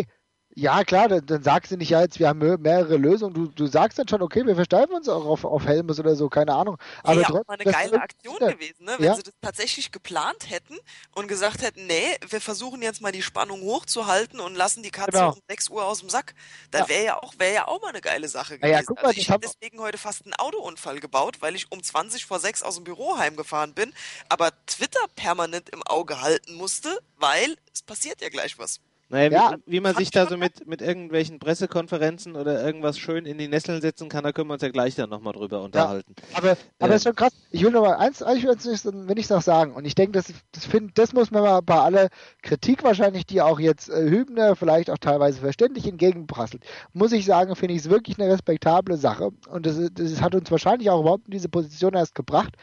[SPEAKER 3] Ja, klar, dann sagst du nicht, ja, jetzt, wir haben mehrere Lösungen. Du sagst dann schon, okay, wir versteifen uns auch auf Helmes oder so, keine Ahnung.
[SPEAKER 2] Wäre
[SPEAKER 3] Aber
[SPEAKER 2] ja auch
[SPEAKER 3] trotzdem,
[SPEAKER 2] mal eine
[SPEAKER 3] das
[SPEAKER 2] geile Aktion gewesen, ne? Wenn
[SPEAKER 3] ja,
[SPEAKER 2] sie das tatsächlich geplant hätten und gesagt hätten, nee, wir versuchen jetzt mal die Spannung hochzuhalten und lassen die Katze
[SPEAKER 3] genau.
[SPEAKER 2] um 6 Uhr aus dem Sack.
[SPEAKER 3] Ja,
[SPEAKER 2] Da wäre ja auch mal eine geile Sache
[SPEAKER 3] naja,
[SPEAKER 2] gewesen.
[SPEAKER 3] guck
[SPEAKER 2] Also
[SPEAKER 3] mal,
[SPEAKER 2] ich
[SPEAKER 3] das
[SPEAKER 2] habe
[SPEAKER 3] haben,
[SPEAKER 2] deswegen heute fast einen Autounfall gebaut, weil ich um 20 vor 6 aus dem Büro heimgefahren bin, aber Twitter permanent im Auge halten musste, weil es passiert ja gleich was.
[SPEAKER 1] Naja,
[SPEAKER 3] ja,
[SPEAKER 1] wie man
[SPEAKER 2] Fand
[SPEAKER 1] sich
[SPEAKER 2] ich
[SPEAKER 1] da
[SPEAKER 2] schon
[SPEAKER 1] so mit irgendwelchen Pressekonferenzen oder irgendwas schön in die Nesseln setzen kann, da können wir uns ja gleich dann nochmal drüber
[SPEAKER 3] ja,
[SPEAKER 1] unterhalten.
[SPEAKER 3] aber ist schon krass. Ich will noch mal eins, ich will ich noch sagen. Und ich denke, das muss man mal bei aller Kritik wahrscheinlich, die auch jetzt Hübner vielleicht auch teilweise verständlich entgegenprasselt, muss ich sagen, finde ich es wirklich eine respektable Sache. Und das hat uns wahrscheinlich auch überhaupt in diese Position erst gebracht,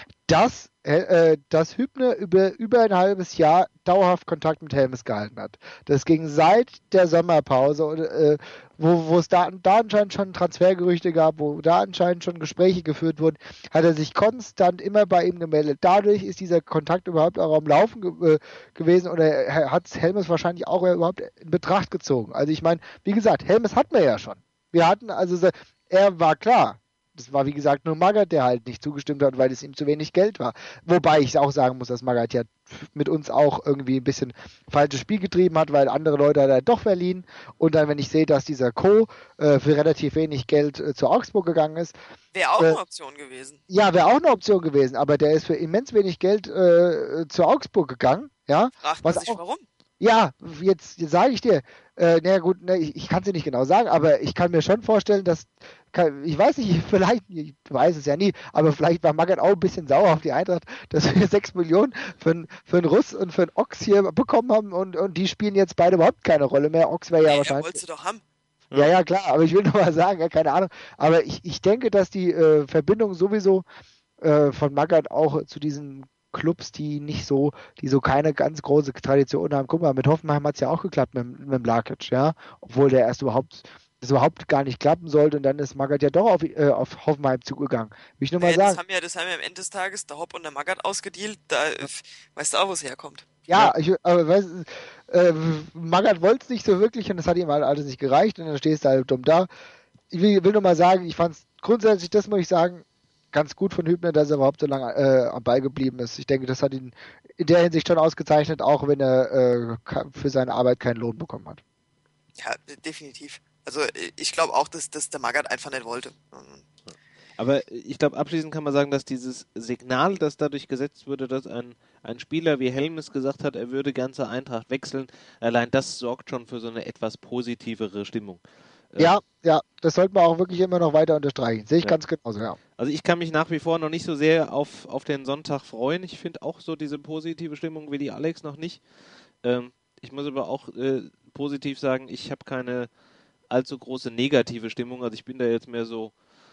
[SPEAKER 3] dass Hübner über ein halbes Jahr dauerhaft Kontakt mit Helmes gehalten hat. Das ging seit der Sommerpause, wo es da anscheinend schon Transfergerüchte gab, wo da anscheinend schon Gespräche geführt wurden, hat er sich konstant immer bei ihm gemeldet. Dadurch ist dieser Kontakt überhaupt auch am Laufen gewesen und er hat Helmes wahrscheinlich auch überhaupt in Betracht gezogen. Also ich meine, wie gesagt, Helmes hatten wir ja schon. Wir hatten also, er war klar. Das war, wie gesagt, nur Magath, der halt nicht zugestimmt hat, weil es ihm zu wenig Geld war. Wobei ich auch sagen muss, dass Magath ja mit uns auch irgendwie ein bisschen falsches Spiel getrieben hat, weil andere Leute hat er doch verliehen. Und dann, wenn ich sehe, dass dieser Co. Für relativ wenig Geld zu Augsburg gegangen ist.
[SPEAKER 2] Wäre auch eine Option gewesen.
[SPEAKER 3] Ja, wäre auch eine Option gewesen, aber der ist für immens wenig Geld zu Augsburg gegangen. Ja,
[SPEAKER 2] Fragt man sich, warum?
[SPEAKER 3] Ja, jetzt sage ich dir, naja gut, ne, ich kann es dir nicht genau sagen, aber ich kann mir schon vorstellen, ich weiß nicht, vielleicht, ich weiß es ja nie, aber vielleicht war Magath auch ein bisschen sauer auf die Eintracht, dass wir 6 Millionen für einen Russ und für einen Ochs hier bekommen haben und die spielen jetzt beide überhaupt keine Rolle mehr. Ochs wäre ja
[SPEAKER 2] Er
[SPEAKER 3] wahrscheinlich.
[SPEAKER 2] wollte sie doch haben.
[SPEAKER 3] Ja, klar, aber ich will nur mal sagen, ja, keine Ahnung, aber ich denke, dass die Verbindung sowieso von Magath auch zu diesen Clubs, die so keine ganz große Tradition haben. Guck mal, mit Hoffenheim hat es ja auch geklappt mit Mlakic, ja, obwohl der erst überhaupt gar nicht klappen sollte und dann ist Magath ja doch auf Hoffenheim zugegangen. Will ich nur mal sagen.
[SPEAKER 2] Das haben ja am Ende des Tages der Hopp und der Magath ausgedealt, da weißt du auch, wo es herkommt.
[SPEAKER 3] Ja, aber weißt, Magath wollte es nicht so wirklich und das hat ihm halt alles nicht gereicht und dann stehst du halt dumm da. Ich will nur mal sagen, ich fand es grundsätzlich, das muss ich sagen, ganz gut von Hübner, dass er überhaupt so lange am Ball geblieben ist. Ich denke, das hat ihn in der Hinsicht schon ausgezeichnet, auch wenn er für seine Arbeit keinen Lohn bekommen hat.
[SPEAKER 2] Ja, definitiv. Also ich glaube auch, dass der Magath einfach nicht wollte.
[SPEAKER 1] Aber ich glaube, abschließend kann man sagen, dass dieses Signal, das dadurch gesetzt wurde, dass ein Spieler wie Helmes gesagt hat, er würde gern zur Eintracht wechseln, allein das sorgt schon für so eine etwas positivere Stimmung.
[SPEAKER 3] Ja, das sollten wir auch wirklich immer noch weiter unterstreichen. Sehe ich ganz genauso, ja.
[SPEAKER 1] Also ich kann mich nach wie vor noch nicht so sehr auf den Sonntag freuen. Ich finde auch so diese positive Stimmung wie die Alex noch nicht. Ich muss aber auch positiv sagen, ich habe keine allzu große negative Stimmung. Also ich bin da jetzt mehr so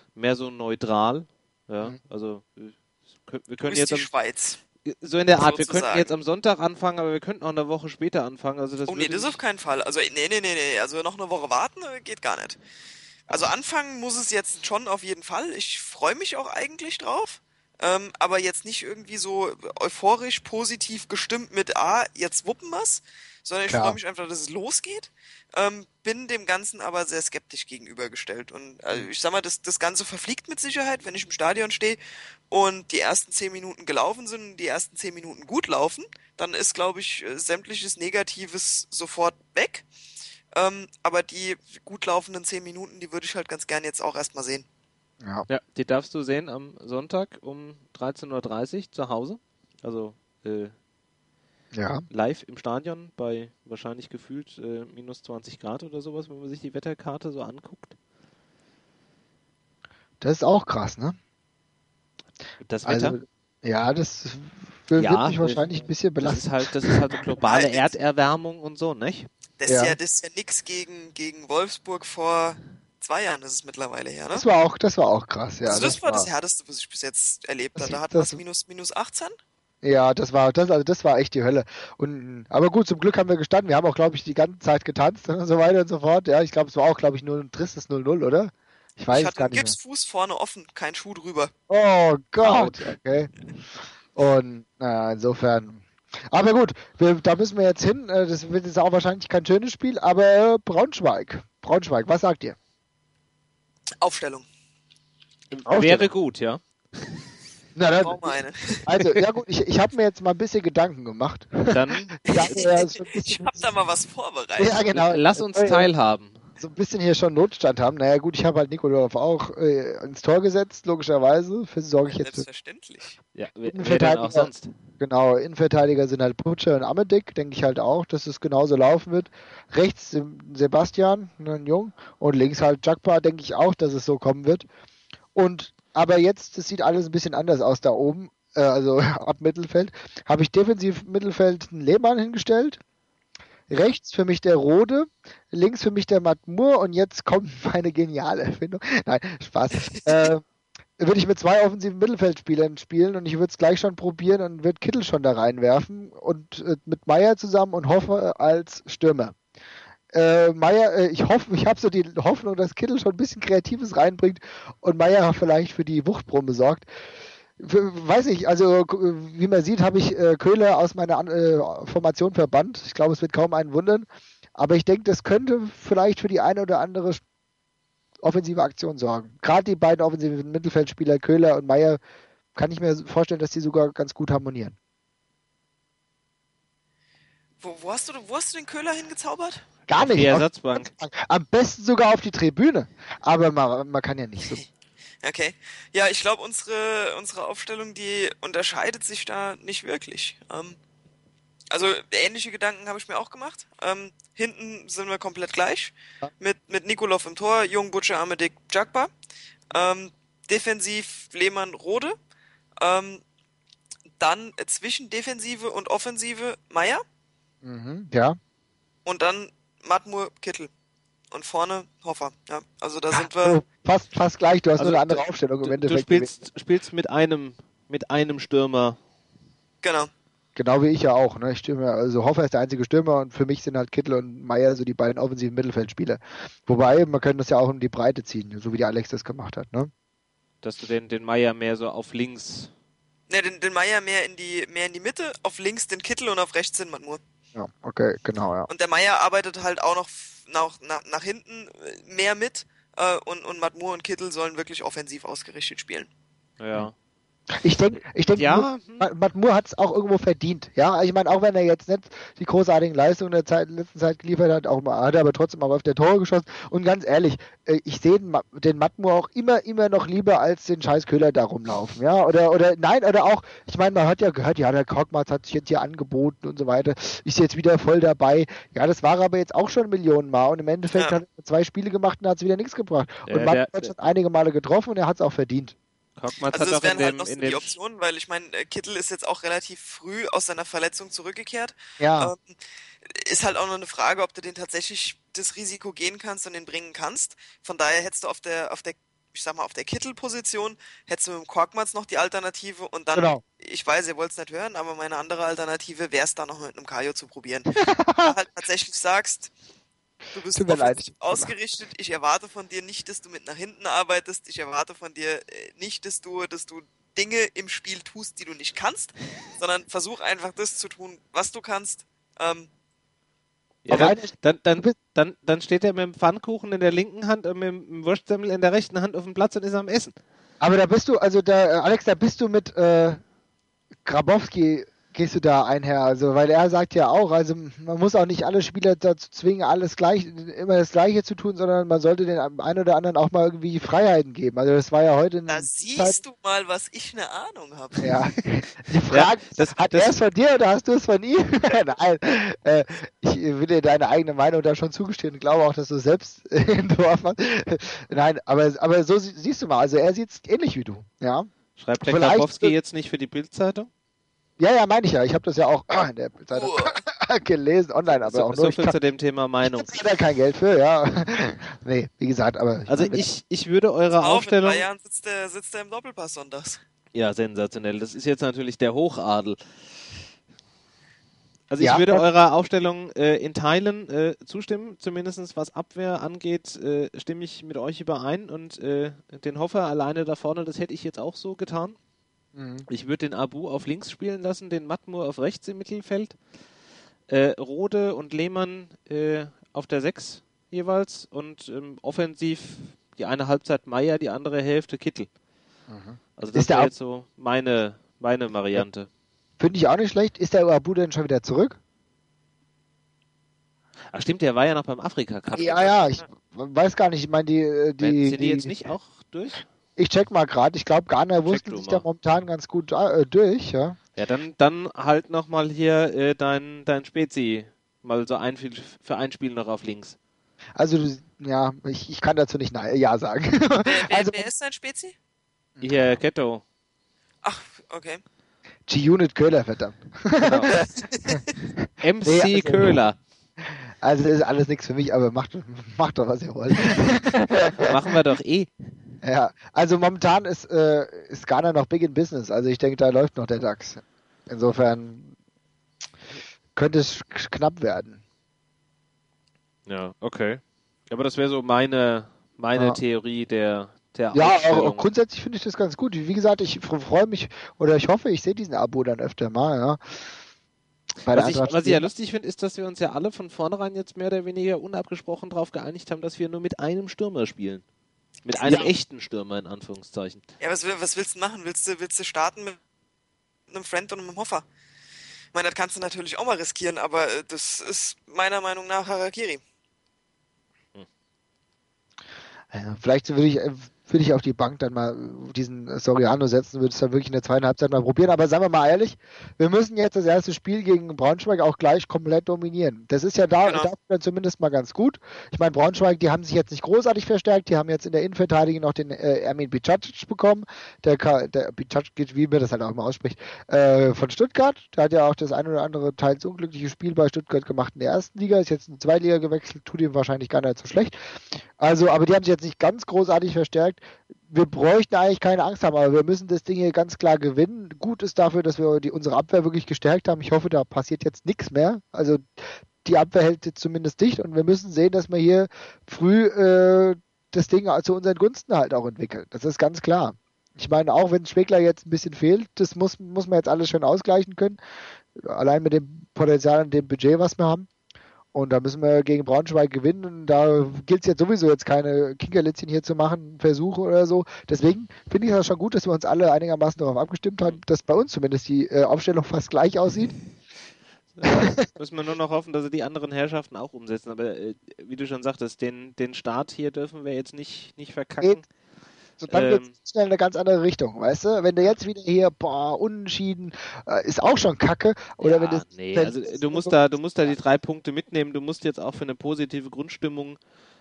[SPEAKER 1] neutral. Ja, also wir können jetzt
[SPEAKER 2] die Schweiz.
[SPEAKER 1] so in der Art, wir könnten jetzt am Sonntag anfangen, aber wir könnten auch eine Woche später anfangen. Also das
[SPEAKER 2] das auf keinen Fall. Also nee. Also noch eine Woche warten geht gar nicht. Also anfangen muss es jetzt schon auf jeden Fall. Ich freue mich auch eigentlich drauf. Aber jetzt nicht irgendwie so euphorisch, positiv gestimmt mit, jetzt wuppen wir's, sondern ich freue mich einfach, dass es losgeht. Bin dem Ganzen aber sehr skeptisch gegenübergestellt. Und ich sag mal, das Ganze verfliegt mit Sicherheit, wenn ich im Stadion stehe und die ersten 10 Minuten gelaufen sind und die ersten 10 Minuten gut laufen, dann ist, glaube ich, sämtliches Negatives sofort weg. Aber die gut laufenden 10 Minuten, die würde ich halt ganz gern jetzt auch erstmal sehen.
[SPEAKER 1] Ja, die darfst du sehen am Sonntag um 13:30 Uhr zu Hause. Also live im Stadion bei wahrscheinlich gefühlt minus 20 Grad oder sowas, wenn man sich die Wetterkarte so anguckt.
[SPEAKER 3] Das ist auch krass, ne?
[SPEAKER 1] Das Wetter?
[SPEAKER 3] Also, das wird mich wahrscheinlich ein bisschen belasten.
[SPEAKER 1] Das ist halt so globale Erderwärmung und so, nicht?
[SPEAKER 2] Das ist ja nix gegen Wolfsburg vor 2 Jahren ist es mittlerweile her, ne?
[SPEAKER 3] Das war auch krass, ja.
[SPEAKER 2] Also das war das Härteste, was ich bis jetzt erlebt habe. Da hatten wir es minus 18?
[SPEAKER 3] Ja, das war echt die Hölle. Aber gut, zum Glück haben wir gestanden. Wir haben auch, glaube ich, die ganze Zeit getanzt und so weiter und so fort. Ja, ich glaube, es war auch, glaube ich, nur ein tristes 0-0, oder? Ich weiß es gar nicht.
[SPEAKER 2] Ich hatte einen Gipsfuß vorne offen, kein Schuh drüber.
[SPEAKER 3] Oh Gott, okay. Und naja, insofern Aber gut, da müssen wir jetzt hin. Das wird jetzt auch wahrscheinlich kein schönes Spiel, aber Braunschweig, was sagt ihr?
[SPEAKER 2] Aufstellung.
[SPEAKER 1] Wäre gut, ja.
[SPEAKER 3] Na dann,
[SPEAKER 2] Brauchen wir eine.
[SPEAKER 3] also, ja gut, ich habe mir jetzt mal ein bisschen Gedanken gemacht.
[SPEAKER 1] Dann
[SPEAKER 2] Ich habe da mal was vorbereitet.
[SPEAKER 3] Ja, genau.
[SPEAKER 1] lass uns teilhaben.
[SPEAKER 3] So ein bisschen hier schon Notstand haben. Naja gut, ich habe halt Nikolov auch ins Tor gesetzt, logischerweise. Für sorge ich jetzt.
[SPEAKER 2] Selbstverständlich.
[SPEAKER 1] Ja, wer denn auch sonst?
[SPEAKER 3] Genau, Innenverteidiger sind halt Putscher und Amedik, denke ich halt auch, dass es genauso laufen wird. Rechts Sebastian, ein Jung, und links halt Jakpa, denke ich auch, dass es so kommen wird. Aber jetzt, das sieht alles ein bisschen anders aus da oben, also ab Mittelfeld. Habe ich defensiv Mittelfeld einen Lehmann hingestellt. Rechts für mich der Rode, links für mich der Matmur und jetzt kommt meine geniale Erfindung. Nein, Spaß. Würde ich mit 2 offensiven Mittelfeldspielern spielen und ich würde es gleich schon probieren und würde Kittel schon da reinwerfen und mit Meier zusammen und Hoffe als Stürmer. Meier, ich habe so die Hoffnung, dass Kittel schon ein bisschen Kreatives reinbringt und Meier vielleicht für die Wuchtbrumme sorgt. Weiß nicht, also wie man sieht, habe ich Köhler aus meiner Formation verbannt. Ich glaube, es wird kaum einen wundern. Aber ich denke, das könnte vielleicht für die eine oder andere offensive Aktion sorgen. Gerade die beiden offensiven Mittelfeldspieler, Köhler und Meier, kann ich mir vorstellen, dass die sogar ganz gut harmonieren.
[SPEAKER 2] Wo hast du den Köhler hingezaubert?
[SPEAKER 3] Gar nicht.
[SPEAKER 1] Die Ersatzbank.
[SPEAKER 3] Am besten sogar auf die Tribüne. Aber man kann ja nicht so.
[SPEAKER 2] Okay. Ja, ich glaube, unsere Aufstellung, die unterscheidet sich da nicht wirklich. Also ähnliche Gedanken habe ich mir auch gemacht. Hinten sind wir komplett gleich. Mit Nikolov im Tor, Jung, Butcher, Amedik, Jakba. Defensiv Lehmann, Rode. Dann zwischen Defensive und Offensive Meier.
[SPEAKER 3] Ja.
[SPEAKER 2] Und dann Matmur, Kittel. Und vorne Hoffer. Ja, also da sind wir...
[SPEAKER 3] Fast gleich, du hast nur eine andere Aufstellung im Endeffekt.
[SPEAKER 1] Du spielst mit einem Stürmer.
[SPEAKER 2] Genau.
[SPEAKER 3] Genau wie ich ja auch. Ne? Also Hoffer ist der einzige Stürmer und für mich sind halt Kittel und Meier so die beiden offensiven Mittelfeldspieler. Wobei, man könnte das ja auch in die Breite ziehen, so wie der Alex das gemacht hat. Ne?
[SPEAKER 1] Dass du den Meier mehr so auf links...
[SPEAKER 2] Ne, den Meier mehr in die Mitte, auf links den Kittel und auf rechts den Matmur.
[SPEAKER 3] Ja, okay, genau, ja.
[SPEAKER 2] Und der Meier arbeitet halt auch noch nach hinten mehr mit und Matmur und Kittel sollen wirklich offensiv ausgerichtet spielen.
[SPEAKER 1] Ja.
[SPEAKER 3] Ich denke,
[SPEAKER 1] ja,
[SPEAKER 3] Matmur hat es auch irgendwo verdient. Ja, ich meine, auch wenn er jetzt nicht die großartigen Leistungen der letzten Zeit geliefert hat, hat er aber trotzdem auch auf der Tore geschossen. Und ganz ehrlich, ich sehe den Matmur auch immer noch lieber als den scheiß Köhler da rumlaufen. Ja, oder auch, ich meine, man hat ja gehört, ja, der Korkmaz hat sich jetzt hier angeboten und so weiter, ist jetzt wieder voll dabei. Ja, das war aber jetzt auch schon Millionen Mal und im Endeffekt hat er 2 Spiele gemacht und hat es wieder nichts gebracht. Und Matmur hat schon einige Male getroffen und er hat es auch verdient.
[SPEAKER 2] Also das wären halt noch so die Optionen, weil ich meine, Kittel ist jetzt auch relativ früh aus seiner Verletzung zurückgekehrt.
[SPEAKER 3] Ja.
[SPEAKER 2] Ist halt auch noch eine Frage, ob du den tatsächlich das Risiko gehen kannst und den bringen kannst. Von daher hättest du auf der Kittel-Position, hättest du mit dem Korkmaz noch die Alternative und dann, genau. Ich weiß, ihr wollt es nicht hören, aber meine andere Alternative wäre es dann noch mit einem Kajo zu probieren. Wenn du halt tatsächlich sagst, du bist offensiv ausgerichtet. Ich erwarte von dir nicht, dass du mit nach hinten arbeitest. Ich erwarte von dir nicht, dass du Dinge im Spiel tust, die du nicht kannst, sondern versuch einfach das zu tun, was du kannst.
[SPEAKER 1] Ja, dann steht er mit dem Pfannkuchen in der linken Hand und mit dem Wurstsemmel in der rechten Hand auf dem Platz und ist am Essen.
[SPEAKER 3] Aber da bist du, Alex, da bist du mit Grabowski gehst du da einher, also weil er sagt ja auch, also man muss auch nicht alle Spieler dazu zwingen, immer das Gleiche zu tun, sondern man sollte den einen oder anderen auch mal irgendwie Freiheiten geben. Also das war ja heute...
[SPEAKER 2] Da siehst du mal, was ich eine Ahnung habe.
[SPEAKER 3] Ja, die Frage, hat er es von dir oder hast du es von ihm? Nein, ich will dir deine eigene Meinung da schon zugestehen und glaube auch, dass du selbst entworfen hast. Nein, aber so siehst du mal, also er sieht es ähnlich wie du. Ja.
[SPEAKER 1] Schreibt der Grabowski jetzt nicht für die Bild-Zeitung?
[SPEAKER 3] Ja, meine ich ja. Ich habe das ja auch in der Zeitung gelesen, online, aber auch nur.
[SPEAKER 1] So viel zu dem Thema Meinung.
[SPEAKER 3] Ich habe da kein Geld für, ja. Nee, wie gesagt, aber...
[SPEAKER 1] Also ich würde eure Aufstellung...
[SPEAKER 2] In 3 Jahren sitzt er im Doppelpass sonntags.
[SPEAKER 1] Ja, sensationell. Das ist jetzt natürlich der Hochadel. Also ich würde eurer Aufstellung in Teilen zustimmen, zumindest was Abwehr angeht, stimme ich mit euch überein und den Hoffer alleine da vorne, das hätte ich jetzt auch so getan. Ich würde den Abu auf links spielen lassen, den Matmur auf rechts im Mittelfeld, Rode und Lehmann auf der 6 jeweils und offensiv die eine Halbzeit Meier, die andere Hälfte Kittel. Also das wäre jetzt so meine Variante.
[SPEAKER 3] Finde ich auch nicht schlecht. Ist der Abu denn schon wieder zurück?
[SPEAKER 1] Ach stimmt, der war ja noch beim Afrika-Cup.
[SPEAKER 3] Ja, ich weiß gar nicht. Ich meine,
[SPEAKER 1] sind die jetzt nicht auch durch?
[SPEAKER 3] Ich check mal gerade. Ich glaube, Ghana wusste sich da momentan ganz gut durch. Ja,
[SPEAKER 1] dann halt nochmal hier dein Spezi mal so für ein Spiel noch auf links.
[SPEAKER 3] Also, ja, ich kann dazu nicht Ja sagen.
[SPEAKER 2] Wer ist dein Spezi?
[SPEAKER 1] Hier, Ketto.
[SPEAKER 2] Ach, okay.
[SPEAKER 3] G-Unit Köhler, verdammt.
[SPEAKER 1] Genau. MC Köhler.
[SPEAKER 3] Also ist alles nichts für mich, aber macht doch, was ihr wollt.
[SPEAKER 1] Machen wir doch eh.
[SPEAKER 3] Ja, also momentan ist Ghana noch big in business. Also ich denke, da läuft noch der DAX. Insofern könnte es knapp werden.
[SPEAKER 1] Ja, okay. Aber das wäre so meine Theorie der
[SPEAKER 3] Ja, auch grundsätzlich finde ich das ganz gut. Wie gesagt, ich freue mich oder ich hoffe, ich sehe diesen Abo dann öfter mal. Ja.
[SPEAKER 1] Was ich ja lustig finde, ist, dass wir uns ja alle von vornherein jetzt mehr oder weniger unabgesprochen darauf geeinigt haben, dass wir nur mit einem Stürmer spielen. Mit einem echten Stürmer, in Anführungszeichen.
[SPEAKER 2] Ja, was willst du machen? Willst du starten mit einem Friend und einem Hoffer? Ich meine, das kannst du natürlich auch mal riskieren, aber das ist meiner Meinung nach Harakiri.
[SPEAKER 3] Ja, vielleicht würde ich auf die Bank dann mal diesen Soriano setzen, würde es dann wirklich in der zweiten Halbzeit mal probieren. Aber sagen wir mal ehrlich, wir müssen jetzt das erste Spiel gegen Braunschweig auch gleich komplett dominieren. Das ist ja dafür dann zumindest mal ganz gut. Ich meine, Braunschweig, die haben sich jetzt nicht großartig verstärkt. Die haben jetzt in der Innenverteidigung noch den Ermin Bicacic bekommen. Der Bicacic, wie man das halt auch immer ausspricht, von Stuttgart. Der hat ja auch das ein oder andere teils unglückliche Spiel bei Stuttgart gemacht in der ersten Liga. Ist jetzt in die Zweitliga gewechselt, tut ihm wahrscheinlich gar nicht so schlecht. Also, aber die haben sich jetzt nicht ganz großartig verstärkt. Wir bräuchten eigentlich keine Angst haben, aber wir müssen das Ding hier ganz klar gewinnen. Gut ist dafür, dass wir unsere Abwehr wirklich gestärkt haben. Ich hoffe, da passiert jetzt nichts mehr. Also die Abwehr hält jetzt zumindest dicht und wir müssen sehen, dass wir hier früh das Ding zu unseren Gunsten halt auch entwickeln. Das ist ganz klar. Ich meine, auch wenn Schwegler jetzt ein bisschen fehlt, das muss man jetzt alles schön ausgleichen können. Allein mit dem Potenzial und dem Budget, was wir haben. Und da müssen wir gegen Braunschweig gewinnen. Und da gilt es jetzt sowieso jetzt keine Kinkerlitzchen hier zu machen, Versuche oder so. Deswegen finde ich das schon gut, dass wir uns alle einigermaßen darauf abgestimmt haben, dass bei uns zumindest die Aufstellung fast gleich aussieht.
[SPEAKER 1] Ja, müssen wir nur noch hoffen, dass sie die anderen Herrschaften auch umsetzen. Aber wie du schon sagtest, den Start hier dürfen wir jetzt nicht verkacken.
[SPEAKER 3] So, dann geht es schnell in eine ganz andere Richtung, weißt du? Wenn du jetzt wieder hier, unentschieden, ist auch schon kacke. Oder wenn das,
[SPEAKER 1] also du musst da die 3 Punkte mitnehmen. Du musst jetzt auch für eine positive Grundstimmung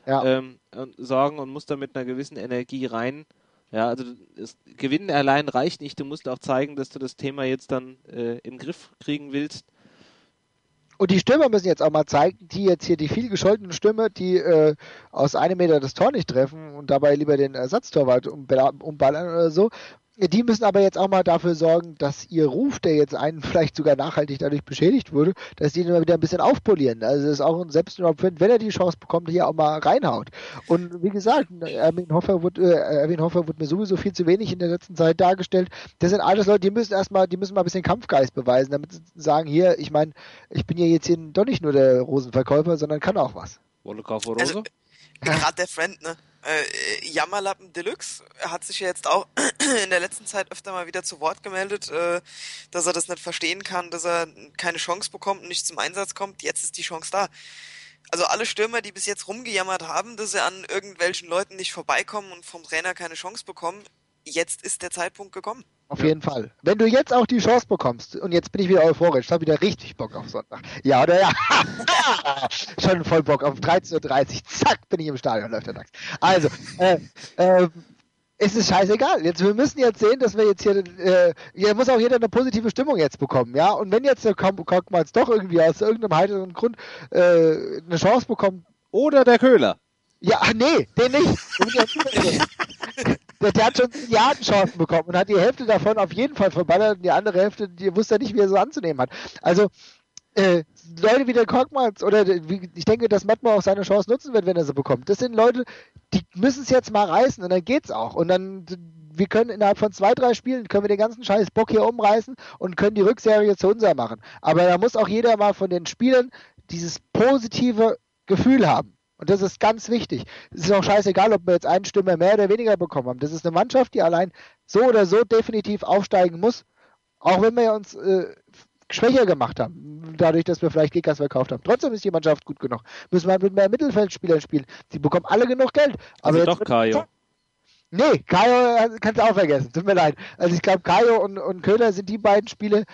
[SPEAKER 1] sorgen und musst da mit einer gewissen Energie rein. Ja, also Gewinnen allein reicht nicht. Du musst auch zeigen, dass du das Thema jetzt dann im Griff kriegen willst.
[SPEAKER 3] Und die Stürmer müssen jetzt auch mal zeigen, die jetzt hier die viel gescholtenen Stürmer, die aus 1 Meter das Tor nicht treffen und dabei lieber den Ersatztorwart umballern oder so, die müssen aber jetzt auch mal dafür sorgen, dass ihr Ruf, der jetzt einen vielleicht sogar nachhaltig dadurch beschädigt wurde, dass die ihn immer wieder ein bisschen aufpolieren. Also das ist auch ein Selbstläufer, wenn er die Chance bekommt, hier auch mal reinhaut. Und wie gesagt, Erwin Hoffer wird mir sowieso viel zu wenig in der letzten Zeit dargestellt. Das sind alles Leute, die müssen mal ein bisschen Kampfgeist beweisen, damit sie sagen, hier, ich meine, ich bin ja jetzt hier doch nicht nur der Rosenverkäufer, sondern kann auch was.
[SPEAKER 2] Also, gerade der Friend, ne? Jammerlappen Deluxe hat sich ja jetzt auch in der letzten Zeit öfter mal wieder zu Wort gemeldet, dass er das nicht verstehen kann, dass er keine Chance bekommt und nicht zum Einsatz kommt. Jetzt ist die Chance da. Also alle Stürmer, die bis jetzt rumgejammert haben, dass sie an irgendwelchen Leuten nicht vorbeikommen und vom Trainer keine Chance bekommen, jetzt ist der Zeitpunkt gekommen.
[SPEAKER 3] Auf jeden Fall. Wenn du jetzt auch die Chance bekommst, und jetzt bin ich wieder euphorisch, habe wieder richtig Bock auf Sonntag. Ja, oder ja? Schon voll Bock auf 13:30 Uhr. Zack, bin ich im Stadion, läuft der DAX. Also, es ist scheißegal. Wir müssen jetzt sehen, dass wir jetzt hier muss auch jeder eine positive Stimmung jetzt bekommen, ja? Und wenn jetzt der Kockmanns doch irgendwie aus irgendeinem heiteren Grund eine Chance bekommt.
[SPEAKER 1] Oder der Köhler.
[SPEAKER 3] Ja, nee, den nicht. Der hat schon Milliardenchancen bekommen und hat die Hälfte davon auf jeden Fall verballert und die andere Hälfte, die wusste er nicht, wie er so anzunehmen hat. Also, Leute wie der Kockmanns oder ich denke, dass Mattmann auch seine Chance nutzen wird, wenn er sie bekommt. Das sind Leute, die müssen es jetzt mal reißen und dann geht's auch. Und dann wir können innerhalb von 2-3 Spielen, können wir den ganzen scheiß Bock hier umreißen und können die Rückserie zu unser machen. Aber da muss auch jeder mal von den Spielern dieses positive Gefühl haben. Und das ist ganz wichtig. Es ist auch scheißegal, ob wir jetzt einen Stürmer mehr oder weniger bekommen haben. Das ist eine Mannschaft, die allein so oder so definitiv aufsteigen muss. Auch wenn wir uns schwächer gemacht haben, dadurch, dass wir vielleicht Gegners verkauft haben. Trotzdem ist die Mannschaft gut genug. Müssen wir mit mehr Mittelfeldspielern spielen. Die bekommen alle genug Geld. Aber
[SPEAKER 1] also doch Kajo.
[SPEAKER 3] Nee, Kajo kannst du auch vergessen. Tut mir leid. Also ich glaube, Kajo und Köhler sind die beiden Spiele,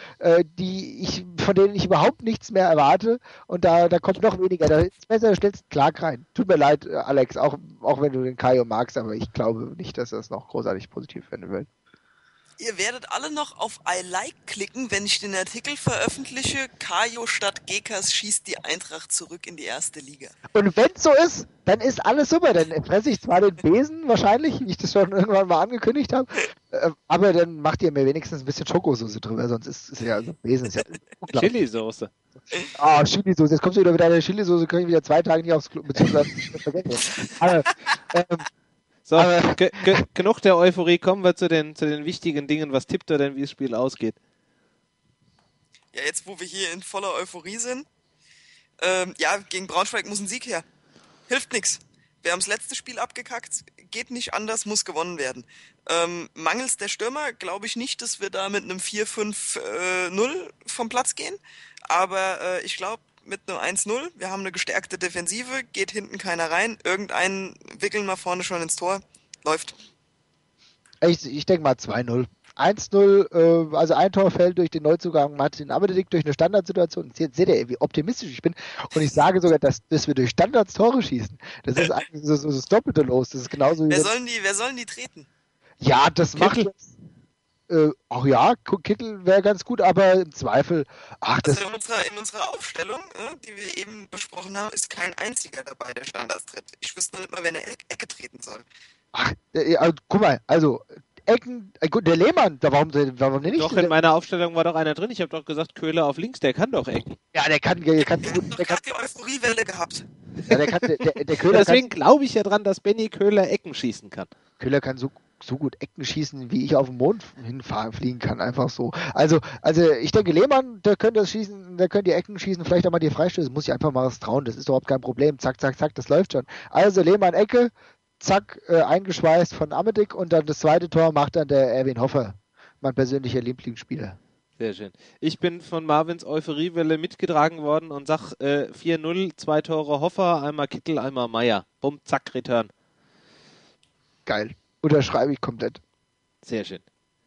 [SPEAKER 3] von denen ich überhaupt nichts mehr erwarte. Und da kommt noch weniger. Da ist besser, stellst du Clark rein. Tut mir leid, Alex, auch wenn du den Kajo magst, aber ich glaube nicht, dass das noch großartig positiv werden wird.
[SPEAKER 2] Ihr werdet alle noch auf I like klicken, wenn ich den Artikel veröffentliche. Kajo statt Gekas schießt die Eintracht zurück in die erste Liga.
[SPEAKER 3] Und wenn es so ist, dann ist alles super. Dann fresse ich zwar den Besen wahrscheinlich, wie ich das schon irgendwann mal angekündigt habe, aber dann macht ihr mir wenigstens ein bisschen Schokosoße drüber, sonst ist ja also Besen ist ja
[SPEAKER 1] Chili-Soße.
[SPEAKER 3] Ah, Chili-Soße. Jetzt kommst du wieder mit deiner Chili-Soße, können wir wieder 2 Tage nicht aufs Klo, beziehungsweise aber,
[SPEAKER 1] so, genug der Euphorie, kommen wir zu den wichtigen Dingen. Was tippt ihr denn, wie das Spiel ausgeht?
[SPEAKER 2] Ja, jetzt wo wir hier in voller Euphorie sind, gegen Braunschweig muss ein Sieg her. Hilft nix. Wir haben das letzte Spiel abgekackt, geht nicht anders, muss gewonnen werden. Mangels der Stürmer glaube ich nicht, dass wir da mit einem 4-5-0 vom Platz gehen, aber ich glaube, mit einem 1-0, wir haben eine gestärkte Defensive, geht hinten keiner rein, irgendeinen wickeln wir vorne schon ins Tor, läuft.
[SPEAKER 3] Ich denke mal 2-0. 1-0, also ein Tor fällt durch den Neuzugang Martin Abedick durch eine Standardsituation. Seht ihr, wie optimistisch ich bin? Und ich sage sogar, dass wir durch Standards Tore schießen. Das ist eigentlich so das Doppelte los. Das ist genauso wie
[SPEAKER 2] wer sollen die treten?
[SPEAKER 3] Ja, das macht jetzt Kittel wäre ganz gut, aber im Zweifel,
[SPEAKER 2] in unserer Aufstellung, die wir eben besprochen haben, ist kein einziger dabei, der Standards tritt. Ich wüsste noch nicht mal, wer eine Ecke treten soll.
[SPEAKER 3] Guck mal, also Ecken, gut, der Lehmann, warum denn nicht?
[SPEAKER 1] Doch, in meiner Aufstellung war doch einer drin. Ich habe doch gesagt, Köhler auf links, der kann doch Ecken.
[SPEAKER 3] Ja, der kann
[SPEAKER 2] gut. Der hat die Euphoriewelle gehabt.
[SPEAKER 3] Ja, der Köhler
[SPEAKER 1] deswegen glaube ich ja dran, dass Benny Köhler Ecken schießen kann.
[SPEAKER 3] Köhler kann so gut Ecken schießen, wie ich auf den Mond fliegen kann, einfach so. Also ich denke, Lehmann, der könnte das schießen, der könnte die Ecken schießen, vielleicht auch mal die Freistöße, muss ich einfach mal was trauen, das ist überhaupt kein Problem. Zack, zack, zack, das läuft schon. Also Lehmann Ecke, zack, eingeschweißt von Amedick und dann das zweite Tor macht dann der Erwin Hoffer, mein persönlicher Lieblingsspieler.
[SPEAKER 1] Sehr schön. Ich bin von Marvins Euphoriewelle mitgetragen worden und sag 4-0, 2 Tore Hoffer, einmal Kittel, einmal Meier. Bumm, zack, Return.
[SPEAKER 3] Geil. Unterschreibe ich komplett.
[SPEAKER 1] Sehr schön.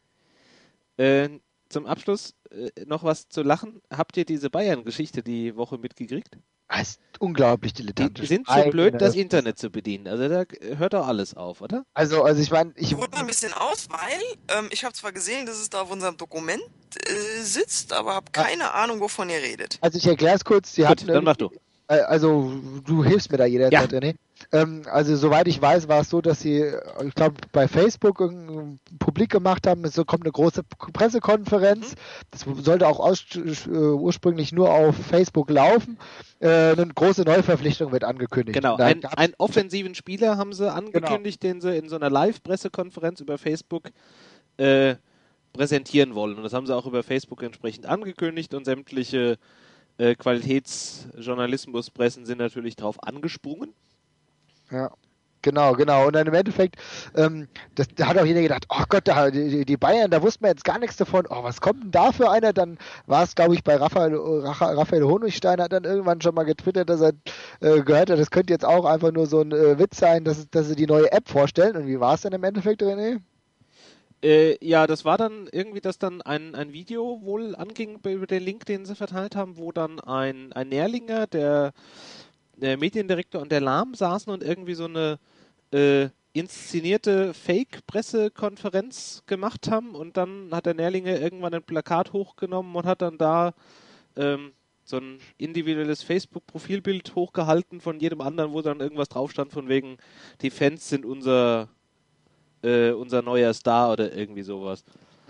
[SPEAKER 1] Zum Abschluss noch was zu lachen. Habt ihr diese Bayern-Geschichte die Woche mitgekriegt?
[SPEAKER 3] Das ist unglaublich dilettantisch.
[SPEAKER 1] Die sind so blöd, das Internet zu bedienen. Also da hört doch alles auf, oder?
[SPEAKER 3] Also ich meine... Ich
[SPEAKER 2] ruhe mal ein bisschen aus, weil ich habe zwar gesehen, dass es da auf unserem Dokument sitzt, aber habe keine Ahnung, wovon ihr redet.
[SPEAKER 3] Also ich erkläre es kurz.
[SPEAKER 1] Gut, dann mach du.
[SPEAKER 3] Also du hilfst mir da jederzeit, René. Also soweit ich weiß, war es so, dass sie, ich glaube, bei Facebook publik gemacht haben, es kommt eine große Pressekonferenz. Das sollte auch ursprünglich nur auf Facebook laufen. Eine große Neuverpflichtung wird angekündigt.
[SPEAKER 1] Genau, einen offensiven Spieler haben sie angekündigt, den sie in so einer Live-Pressekonferenz über Facebook präsentieren wollen. Und das haben sie auch über Facebook entsprechend angekündigt und sämtliche Qualitätsjournalismuspressen sind natürlich drauf angesprungen.
[SPEAKER 3] Ja, genau. Und dann im Endeffekt, da hat auch jeder gedacht, oh Gott, die Bayern, da wussten wir jetzt gar nichts davon. Oh, was kommt denn da für einer? Dann war es, glaube ich, bei Raphael Honigstein, hat dann irgendwann schon mal getwittert, dass er gehört hat, das könnte jetzt auch einfach nur so ein Witz sein, dass sie die neue App vorstellen. Und wie war es denn im Endeffekt, René?
[SPEAKER 1] Ja, das war dann irgendwie, dass dann ein Video wohl anging über den Link, den sie verteilt haben, wo dann ein Nährlinger, der Mediendirektor und der Lahm saßen und irgendwie so eine inszenierte Fake-Pressekonferenz gemacht haben und dann hat der Nährlinger irgendwann ein Plakat hochgenommen und hat dann da so ein individuelles Facebook-Profilbild hochgehalten von jedem anderen, wo dann irgendwas drauf stand von wegen, die Fans sind unser neuer Star oder irgendwie sowas.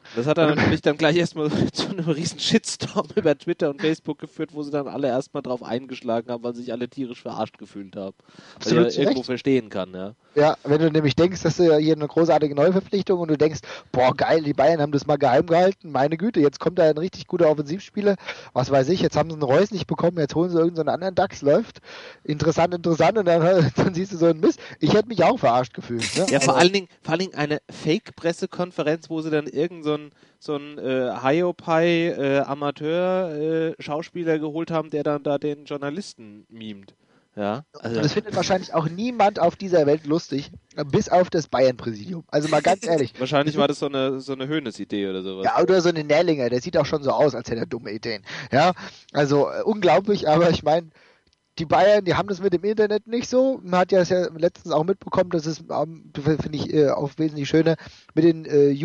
[SPEAKER 1] Das hat dann natürlich dann gleich erstmal zu einem riesen Shitstorm über Twitter und Facebook geführt, wo sie dann alle erstmal drauf eingeschlagen haben, weil sich alle tierisch verarscht gefühlt haben. Was ich ja irgendwo verstehen kann, ja.
[SPEAKER 3] Ja, wenn du nämlich denkst, dass du ja hier eine großartige Neuverpflichtung und du denkst, boah geil, die Bayern haben das mal geheim gehalten, meine Güte, jetzt kommt da ein richtig guter Offensivspieler, was weiß ich, jetzt haben sie einen Reus nicht bekommen, jetzt holen sie irgendeinen anderen DAX, läuft, interessant und dann siehst du so einen Mist. Ich hätte mich auch verarscht gefühlt. Ne?
[SPEAKER 1] Ja, vor allen Dingen eine Fake-Pressekonferenz, wo sie dann so ein Hiopai Amateur-Schauspieler geholt haben, der dann da den Journalisten mimt. Ja,
[SPEAKER 3] also. Und das findet wahrscheinlich auch niemand auf dieser Welt lustig, bis auf das Bayern-Präsidium. Also mal ganz ehrlich.
[SPEAKER 1] Wahrscheinlich war das so eine Hoeneß-Idee oder sowas.
[SPEAKER 3] Ja, oder so eine Nährlinger, der sieht auch schon so aus, als hätte er dumme Ideen. Ja, also unglaublich, aber ich meine, die Bayern, die haben das mit dem Internet nicht so. Man hat ja letztens auch mitbekommen, dass es, finde ich, auch wesentlich schöner mit den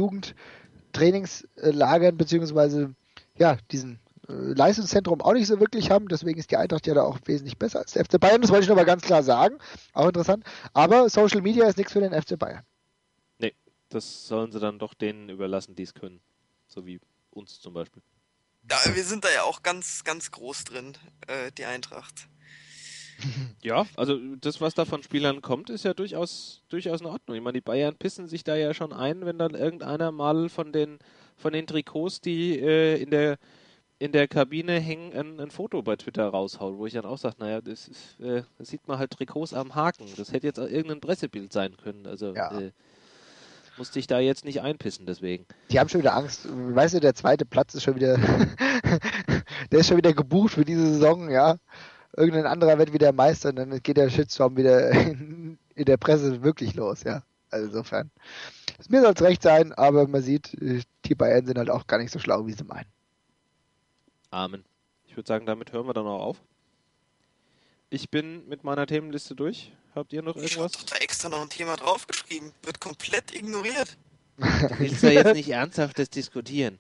[SPEAKER 3] Jugendtrainingslagern beziehungsweise ja, diesen Leistungszentrum auch nicht so wirklich haben, deswegen ist die Eintracht ja da auch wesentlich besser als der FC Bayern, das wollte ich nochmal ganz klar sagen, auch interessant, aber Social Media ist nichts für den FC Bayern.
[SPEAKER 1] Nee, das sollen sie dann doch denen überlassen, die es können, so wie uns zum Beispiel.
[SPEAKER 2] Ja, wir sind da ja auch ganz, ganz groß drin, die Eintracht.
[SPEAKER 1] Ja, also das, was da von Spielern kommt, ist ja durchaus in Ordnung. Ich meine, die Bayern pissen sich da ja schon ein, wenn dann irgendeiner mal von den Trikots, die in der Kabine hängen, ein Foto bei Twitter raushaut, wo ich dann auch sage, naja, das sieht man halt Trikots am Haken. Das hätte jetzt auch irgendein Pressebild sein können. Also
[SPEAKER 3] ja.
[SPEAKER 1] Musste ich da jetzt nicht einpissen, deswegen.
[SPEAKER 3] Die haben schon wieder Angst. Weißt du, der zweite Platz ist schon wieder der ist schon wieder gebucht für diese Saison, ja. Irgendein anderer wird wieder Meister und dann geht der Shitstorm wieder in der Presse wirklich los, ja. Also insofern. Mir soll es recht sein, aber man sieht, die Bayern sind halt auch gar nicht so schlau, wie sie meinen.
[SPEAKER 1] Amen. Ich würde sagen, damit hören wir dann auch auf. Ich bin mit meiner Themenliste durch. Habt ihr noch irgendwas?
[SPEAKER 2] Ich hab doch da extra noch ein Thema draufgeschrieben. Wird komplett ignoriert.
[SPEAKER 1] Du willst ja jetzt nicht ernsthaft das diskutieren.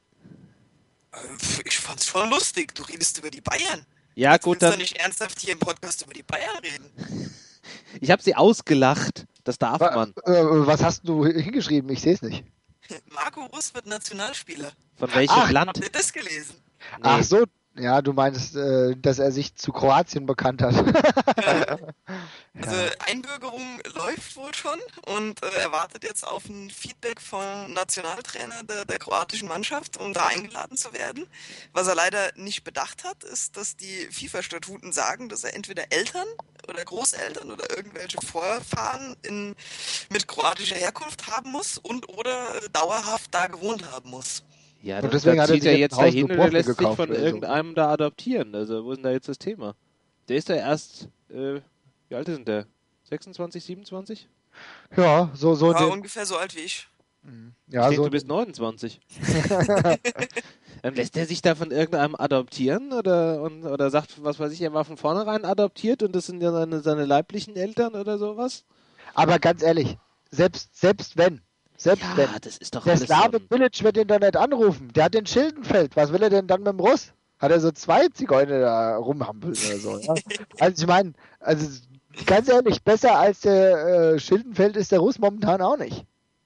[SPEAKER 2] Ich fand's schon lustig. Du redest über die Bayern.
[SPEAKER 1] Ja,
[SPEAKER 2] Jetzt
[SPEAKER 1] gut,
[SPEAKER 2] willst
[SPEAKER 1] dann.
[SPEAKER 2] du nicht ernsthaft hier im Podcast über die Bayern reden.
[SPEAKER 1] Ich habe sie ausgelacht. Das darf man.
[SPEAKER 3] Was hast du hingeschrieben? Ich sehe es nicht.
[SPEAKER 2] Marco Russ wird Nationalspieler.
[SPEAKER 1] Von welchem Land?
[SPEAKER 2] Habt ihr das gelesen?
[SPEAKER 1] Nee.
[SPEAKER 3] Ach so, ja, du meinst, dass er sich zu Kroatien bekannt hat.
[SPEAKER 2] Also Einbürgerung läuft wohl schon und er wartet jetzt auf ein Feedback vom Nationaltrainer der kroatischen Mannschaft, um da eingeladen zu werden. Was er leider nicht bedacht hat, ist, dass die FIFA-Statuten sagen, dass er entweder Eltern oder Großeltern oder irgendwelche Vorfahren mit kroatischer Herkunft haben muss und oder dauerhaft da gewohnt haben muss.
[SPEAKER 1] Ja,
[SPEAKER 3] und deswegen
[SPEAKER 1] da
[SPEAKER 3] hat er
[SPEAKER 1] zieht
[SPEAKER 3] sich
[SPEAKER 1] er
[SPEAKER 3] jetzt
[SPEAKER 1] jetzt
[SPEAKER 3] ein Haus
[SPEAKER 1] dahin
[SPEAKER 3] in
[SPEAKER 1] und
[SPEAKER 3] Dubrovnik
[SPEAKER 1] lässt sich
[SPEAKER 3] gekauft
[SPEAKER 1] von
[SPEAKER 3] oder so.
[SPEAKER 1] irgendeinem da adoptieren. Also, wo ist denn da jetzt das Thema? Der ist ja erst, wie alt ist denn der? 26, 27?
[SPEAKER 3] Ja, so
[SPEAKER 2] Ja, ungefähr so alt wie ich.
[SPEAKER 3] Ja,
[SPEAKER 1] Ich denke,
[SPEAKER 3] so
[SPEAKER 1] du bist 29. Lässt der sich da von irgendeinem adoptieren oder sagt, was weiß ich, er war von vornherein adoptiert und das sind ja seine leiblichen Eltern oder sowas?
[SPEAKER 3] Aber ganz ehrlich, selbst wenn,
[SPEAKER 1] das ist doch
[SPEAKER 3] der
[SPEAKER 1] alles
[SPEAKER 3] Slaven
[SPEAKER 1] so.
[SPEAKER 3] Village wird ihn doch nicht anrufen. Der hat den Schildenfeld. Was will er denn dann mit dem Russ? Hat er so 2 Zigeuner da rumhampeln oder so? Ja? Also ich meine, ganz ehrlich, besser als der Schildenfeld ist der Russ momentan auch nicht.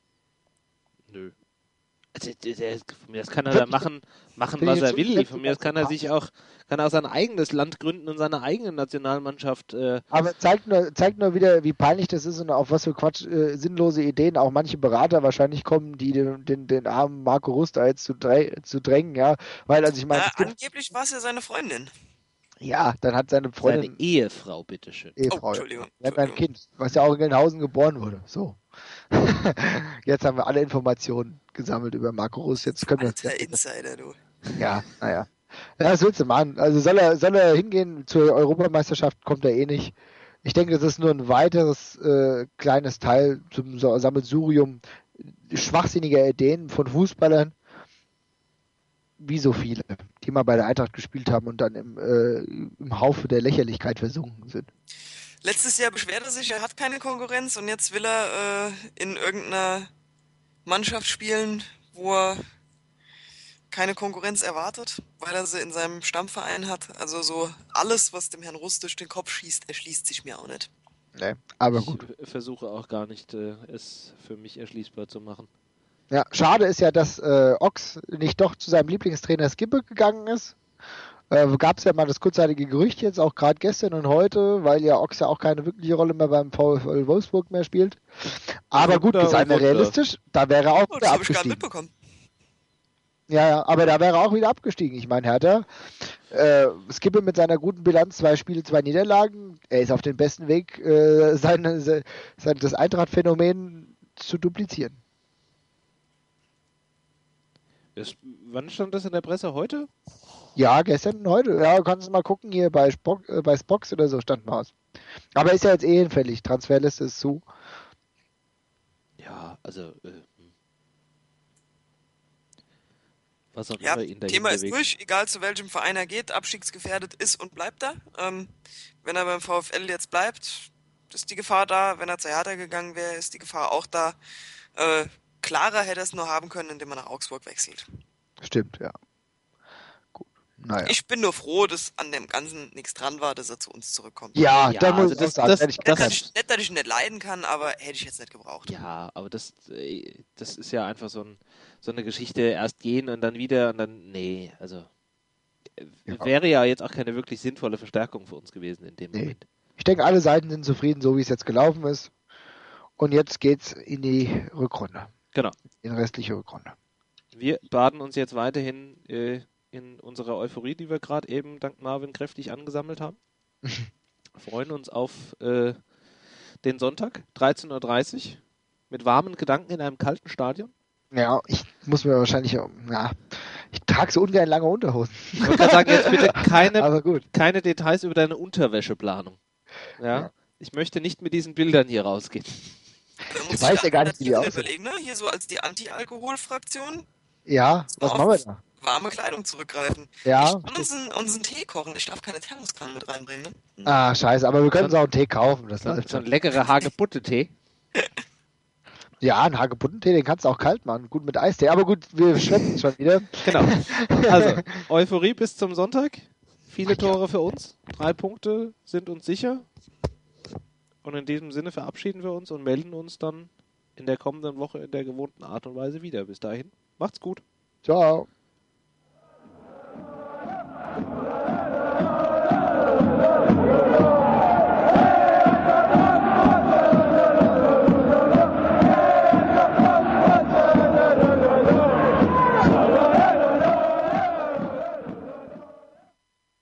[SPEAKER 1] Nö. Also, von mir aus kann er da machen, was er will. Von mir aus kann er auch sein eigenes Land gründen und seine eigene Nationalmannschaft.
[SPEAKER 3] Aber zeigt nur wieder, wie peinlich das ist und auf was für Quatsch, sinnlose Ideen auch manche Berater wahrscheinlich kommen, die den armen Marco Russ da jetzt zu drängen, ja. Weil, also ich meine.
[SPEAKER 2] Angeblich war es ja seine Freundin.
[SPEAKER 3] Ja, dann hat seine Freundin.
[SPEAKER 1] Seine Ehefrau, bitteschön.
[SPEAKER 3] Ehefrau.
[SPEAKER 2] Entschuldigung.
[SPEAKER 3] Er hat ein Kind, was ja auch in Gelnhausen geboren wurde. So. Jetzt haben wir alle Informationen gesammelt über Marco Russ. Jetzt können wir
[SPEAKER 2] Alter Insider, du.
[SPEAKER 3] Ja, naja. Ja, was willst du machen? Also soll er hingehen zur Europameisterschaft, kommt er eh nicht. Ich denke, das ist nur ein weiteres kleines Teil zum Sammelsurium schwachsinniger Ideen von Fußballern, wie so viele, die mal bei der Eintracht gespielt haben und dann im Haufe der Lächerlichkeit versunken sind.
[SPEAKER 2] Letztes Jahr beschwerte er sich, er hat keine Konkurrenz und jetzt will er in irgendeiner Mannschaft spielen, wo er keine Konkurrenz erwartet, weil er sie in seinem Stammverein hat. Also so alles, was dem Herrn Russ durch den Kopf schießt, erschließt sich mir auch nicht.
[SPEAKER 3] Nee, aber gut.
[SPEAKER 1] Ich versuche auch gar nicht, es für mich erschließbar zu machen.
[SPEAKER 3] Ja, schade ist ja, dass Ochs nicht doch zu seinem Lieblingstrainer Skibbe gegangen ist. Gab es ja mal das kurzzeitige Gerücht jetzt, auch gerade gestern und heute, weil ja Ochs ja auch keine wirkliche Rolle mehr beim VfL Wolfsburg mehr spielt. Aber gut, seien wir realistisch, da wäre er auch wieder
[SPEAKER 2] das habe ich gar nicht
[SPEAKER 3] abgestiegen.
[SPEAKER 2] mitbekommen.
[SPEAKER 3] Ja, aber da wäre er auch wieder abgestiegen. Ich meine, Hertha, Skibbe mit seiner guten Bilanz, 2 Spiele, 2 Niederlagen, er ist auf dem besten Weg, das Eintracht-Phänomen zu duplizieren.
[SPEAKER 1] Wann stand das in der Presse? Heute?
[SPEAKER 3] Ja, gestern und heute. Ja, kannst du mal gucken, hier bei Spox oder so stand mal was. Aber ist ja jetzt eh hinfällig. Transferliste ist zu.
[SPEAKER 1] Ja, also was auch
[SPEAKER 2] Ja,
[SPEAKER 1] immer ihn dahin
[SPEAKER 2] Thema ist
[SPEAKER 1] bewegt.
[SPEAKER 2] durch, egal zu welchem Verein er geht, abstiegsgefährdet ist und bleibt da. Wenn er beim VfL jetzt bleibt, ist die Gefahr da. Wenn er zu Hertha gegangen wäre, ist die Gefahr auch da. Klarer hätte er es nur haben können, indem er nach Augsburg wechselt.
[SPEAKER 3] Stimmt, ja. Gut. Naja.
[SPEAKER 2] Ich bin nur froh, dass an dem Ganzen nichts dran war, dass er zu uns zurückkommt.
[SPEAKER 3] Ja,
[SPEAKER 1] Ja,
[SPEAKER 3] da muss
[SPEAKER 1] also
[SPEAKER 3] ich auch sagen,
[SPEAKER 2] Nicht, dass ich ihn nicht leiden kann, aber hätte ich jetzt nicht gebraucht.
[SPEAKER 1] Ja, aber das ist ja einfach so eine Geschichte, erst gehen und dann wieder und dann, nee, also wäre ja jetzt auch keine wirklich sinnvolle Verstärkung für uns gewesen in dem Moment.
[SPEAKER 3] Ich denke, alle Seiten sind zufrieden, so wie es jetzt gelaufen ist. Und jetzt geht's in die Rückrunde.
[SPEAKER 1] Genau.
[SPEAKER 3] In restliche Rückrunde.
[SPEAKER 1] Wir baden uns jetzt weiterhin in unserer Euphorie, die wir gerade eben dank Marvin kräftig angesammelt haben. Freuen uns auf den Sonntag, 13:30 Uhr, mit warmen Gedanken in einem kalten Stadion.
[SPEAKER 3] Ja, ich muss mir wahrscheinlich, ich trage so ungern lange Unterhosen.
[SPEAKER 1] Ich wollte gerade sagen, jetzt bitte
[SPEAKER 3] Aber gut.
[SPEAKER 1] keine Details über deine Unterwäscheplanung. Ja? Ich möchte nicht mit diesen Bildern hier rausgehen.
[SPEAKER 3] Ich weiß ja gar nicht, wie die aussehen.
[SPEAKER 2] Überlegen, ne? Hier so als die Anti-Alkohol-Fraktion.
[SPEAKER 3] Ja, was machen wir da?
[SPEAKER 2] Warme Kleidung zurückgreifen.
[SPEAKER 3] Ja.
[SPEAKER 2] Ich kann unseren Tee kochen. Ich darf keine Thermoskanne mit reinbringen. Ne?
[SPEAKER 3] Ah, scheiße, aber wir können uns auch einen Tee kaufen. Das läuft
[SPEAKER 1] So
[SPEAKER 3] schon.
[SPEAKER 1] ein leckerer Hagebutte-Tee.
[SPEAKER 3] Ja, einen Hagebuttentee, den kannst du auch kalt machen. Gut mit Eistee. Aber gut, wir schwätzen schon wieder.
[SPEAKER 1] Genau. Also, Euphorie bis zum Sonntag. Viele Tore für uns. 3 Punkte sind uns sicher. Und in diesem Sinne verabschieden wir uns und melden uns dann in der kommenden Woche in der gewohnten Art und Weise wieder. Bis dahin, macht's gut.
[SPEAKER 3] Ciao.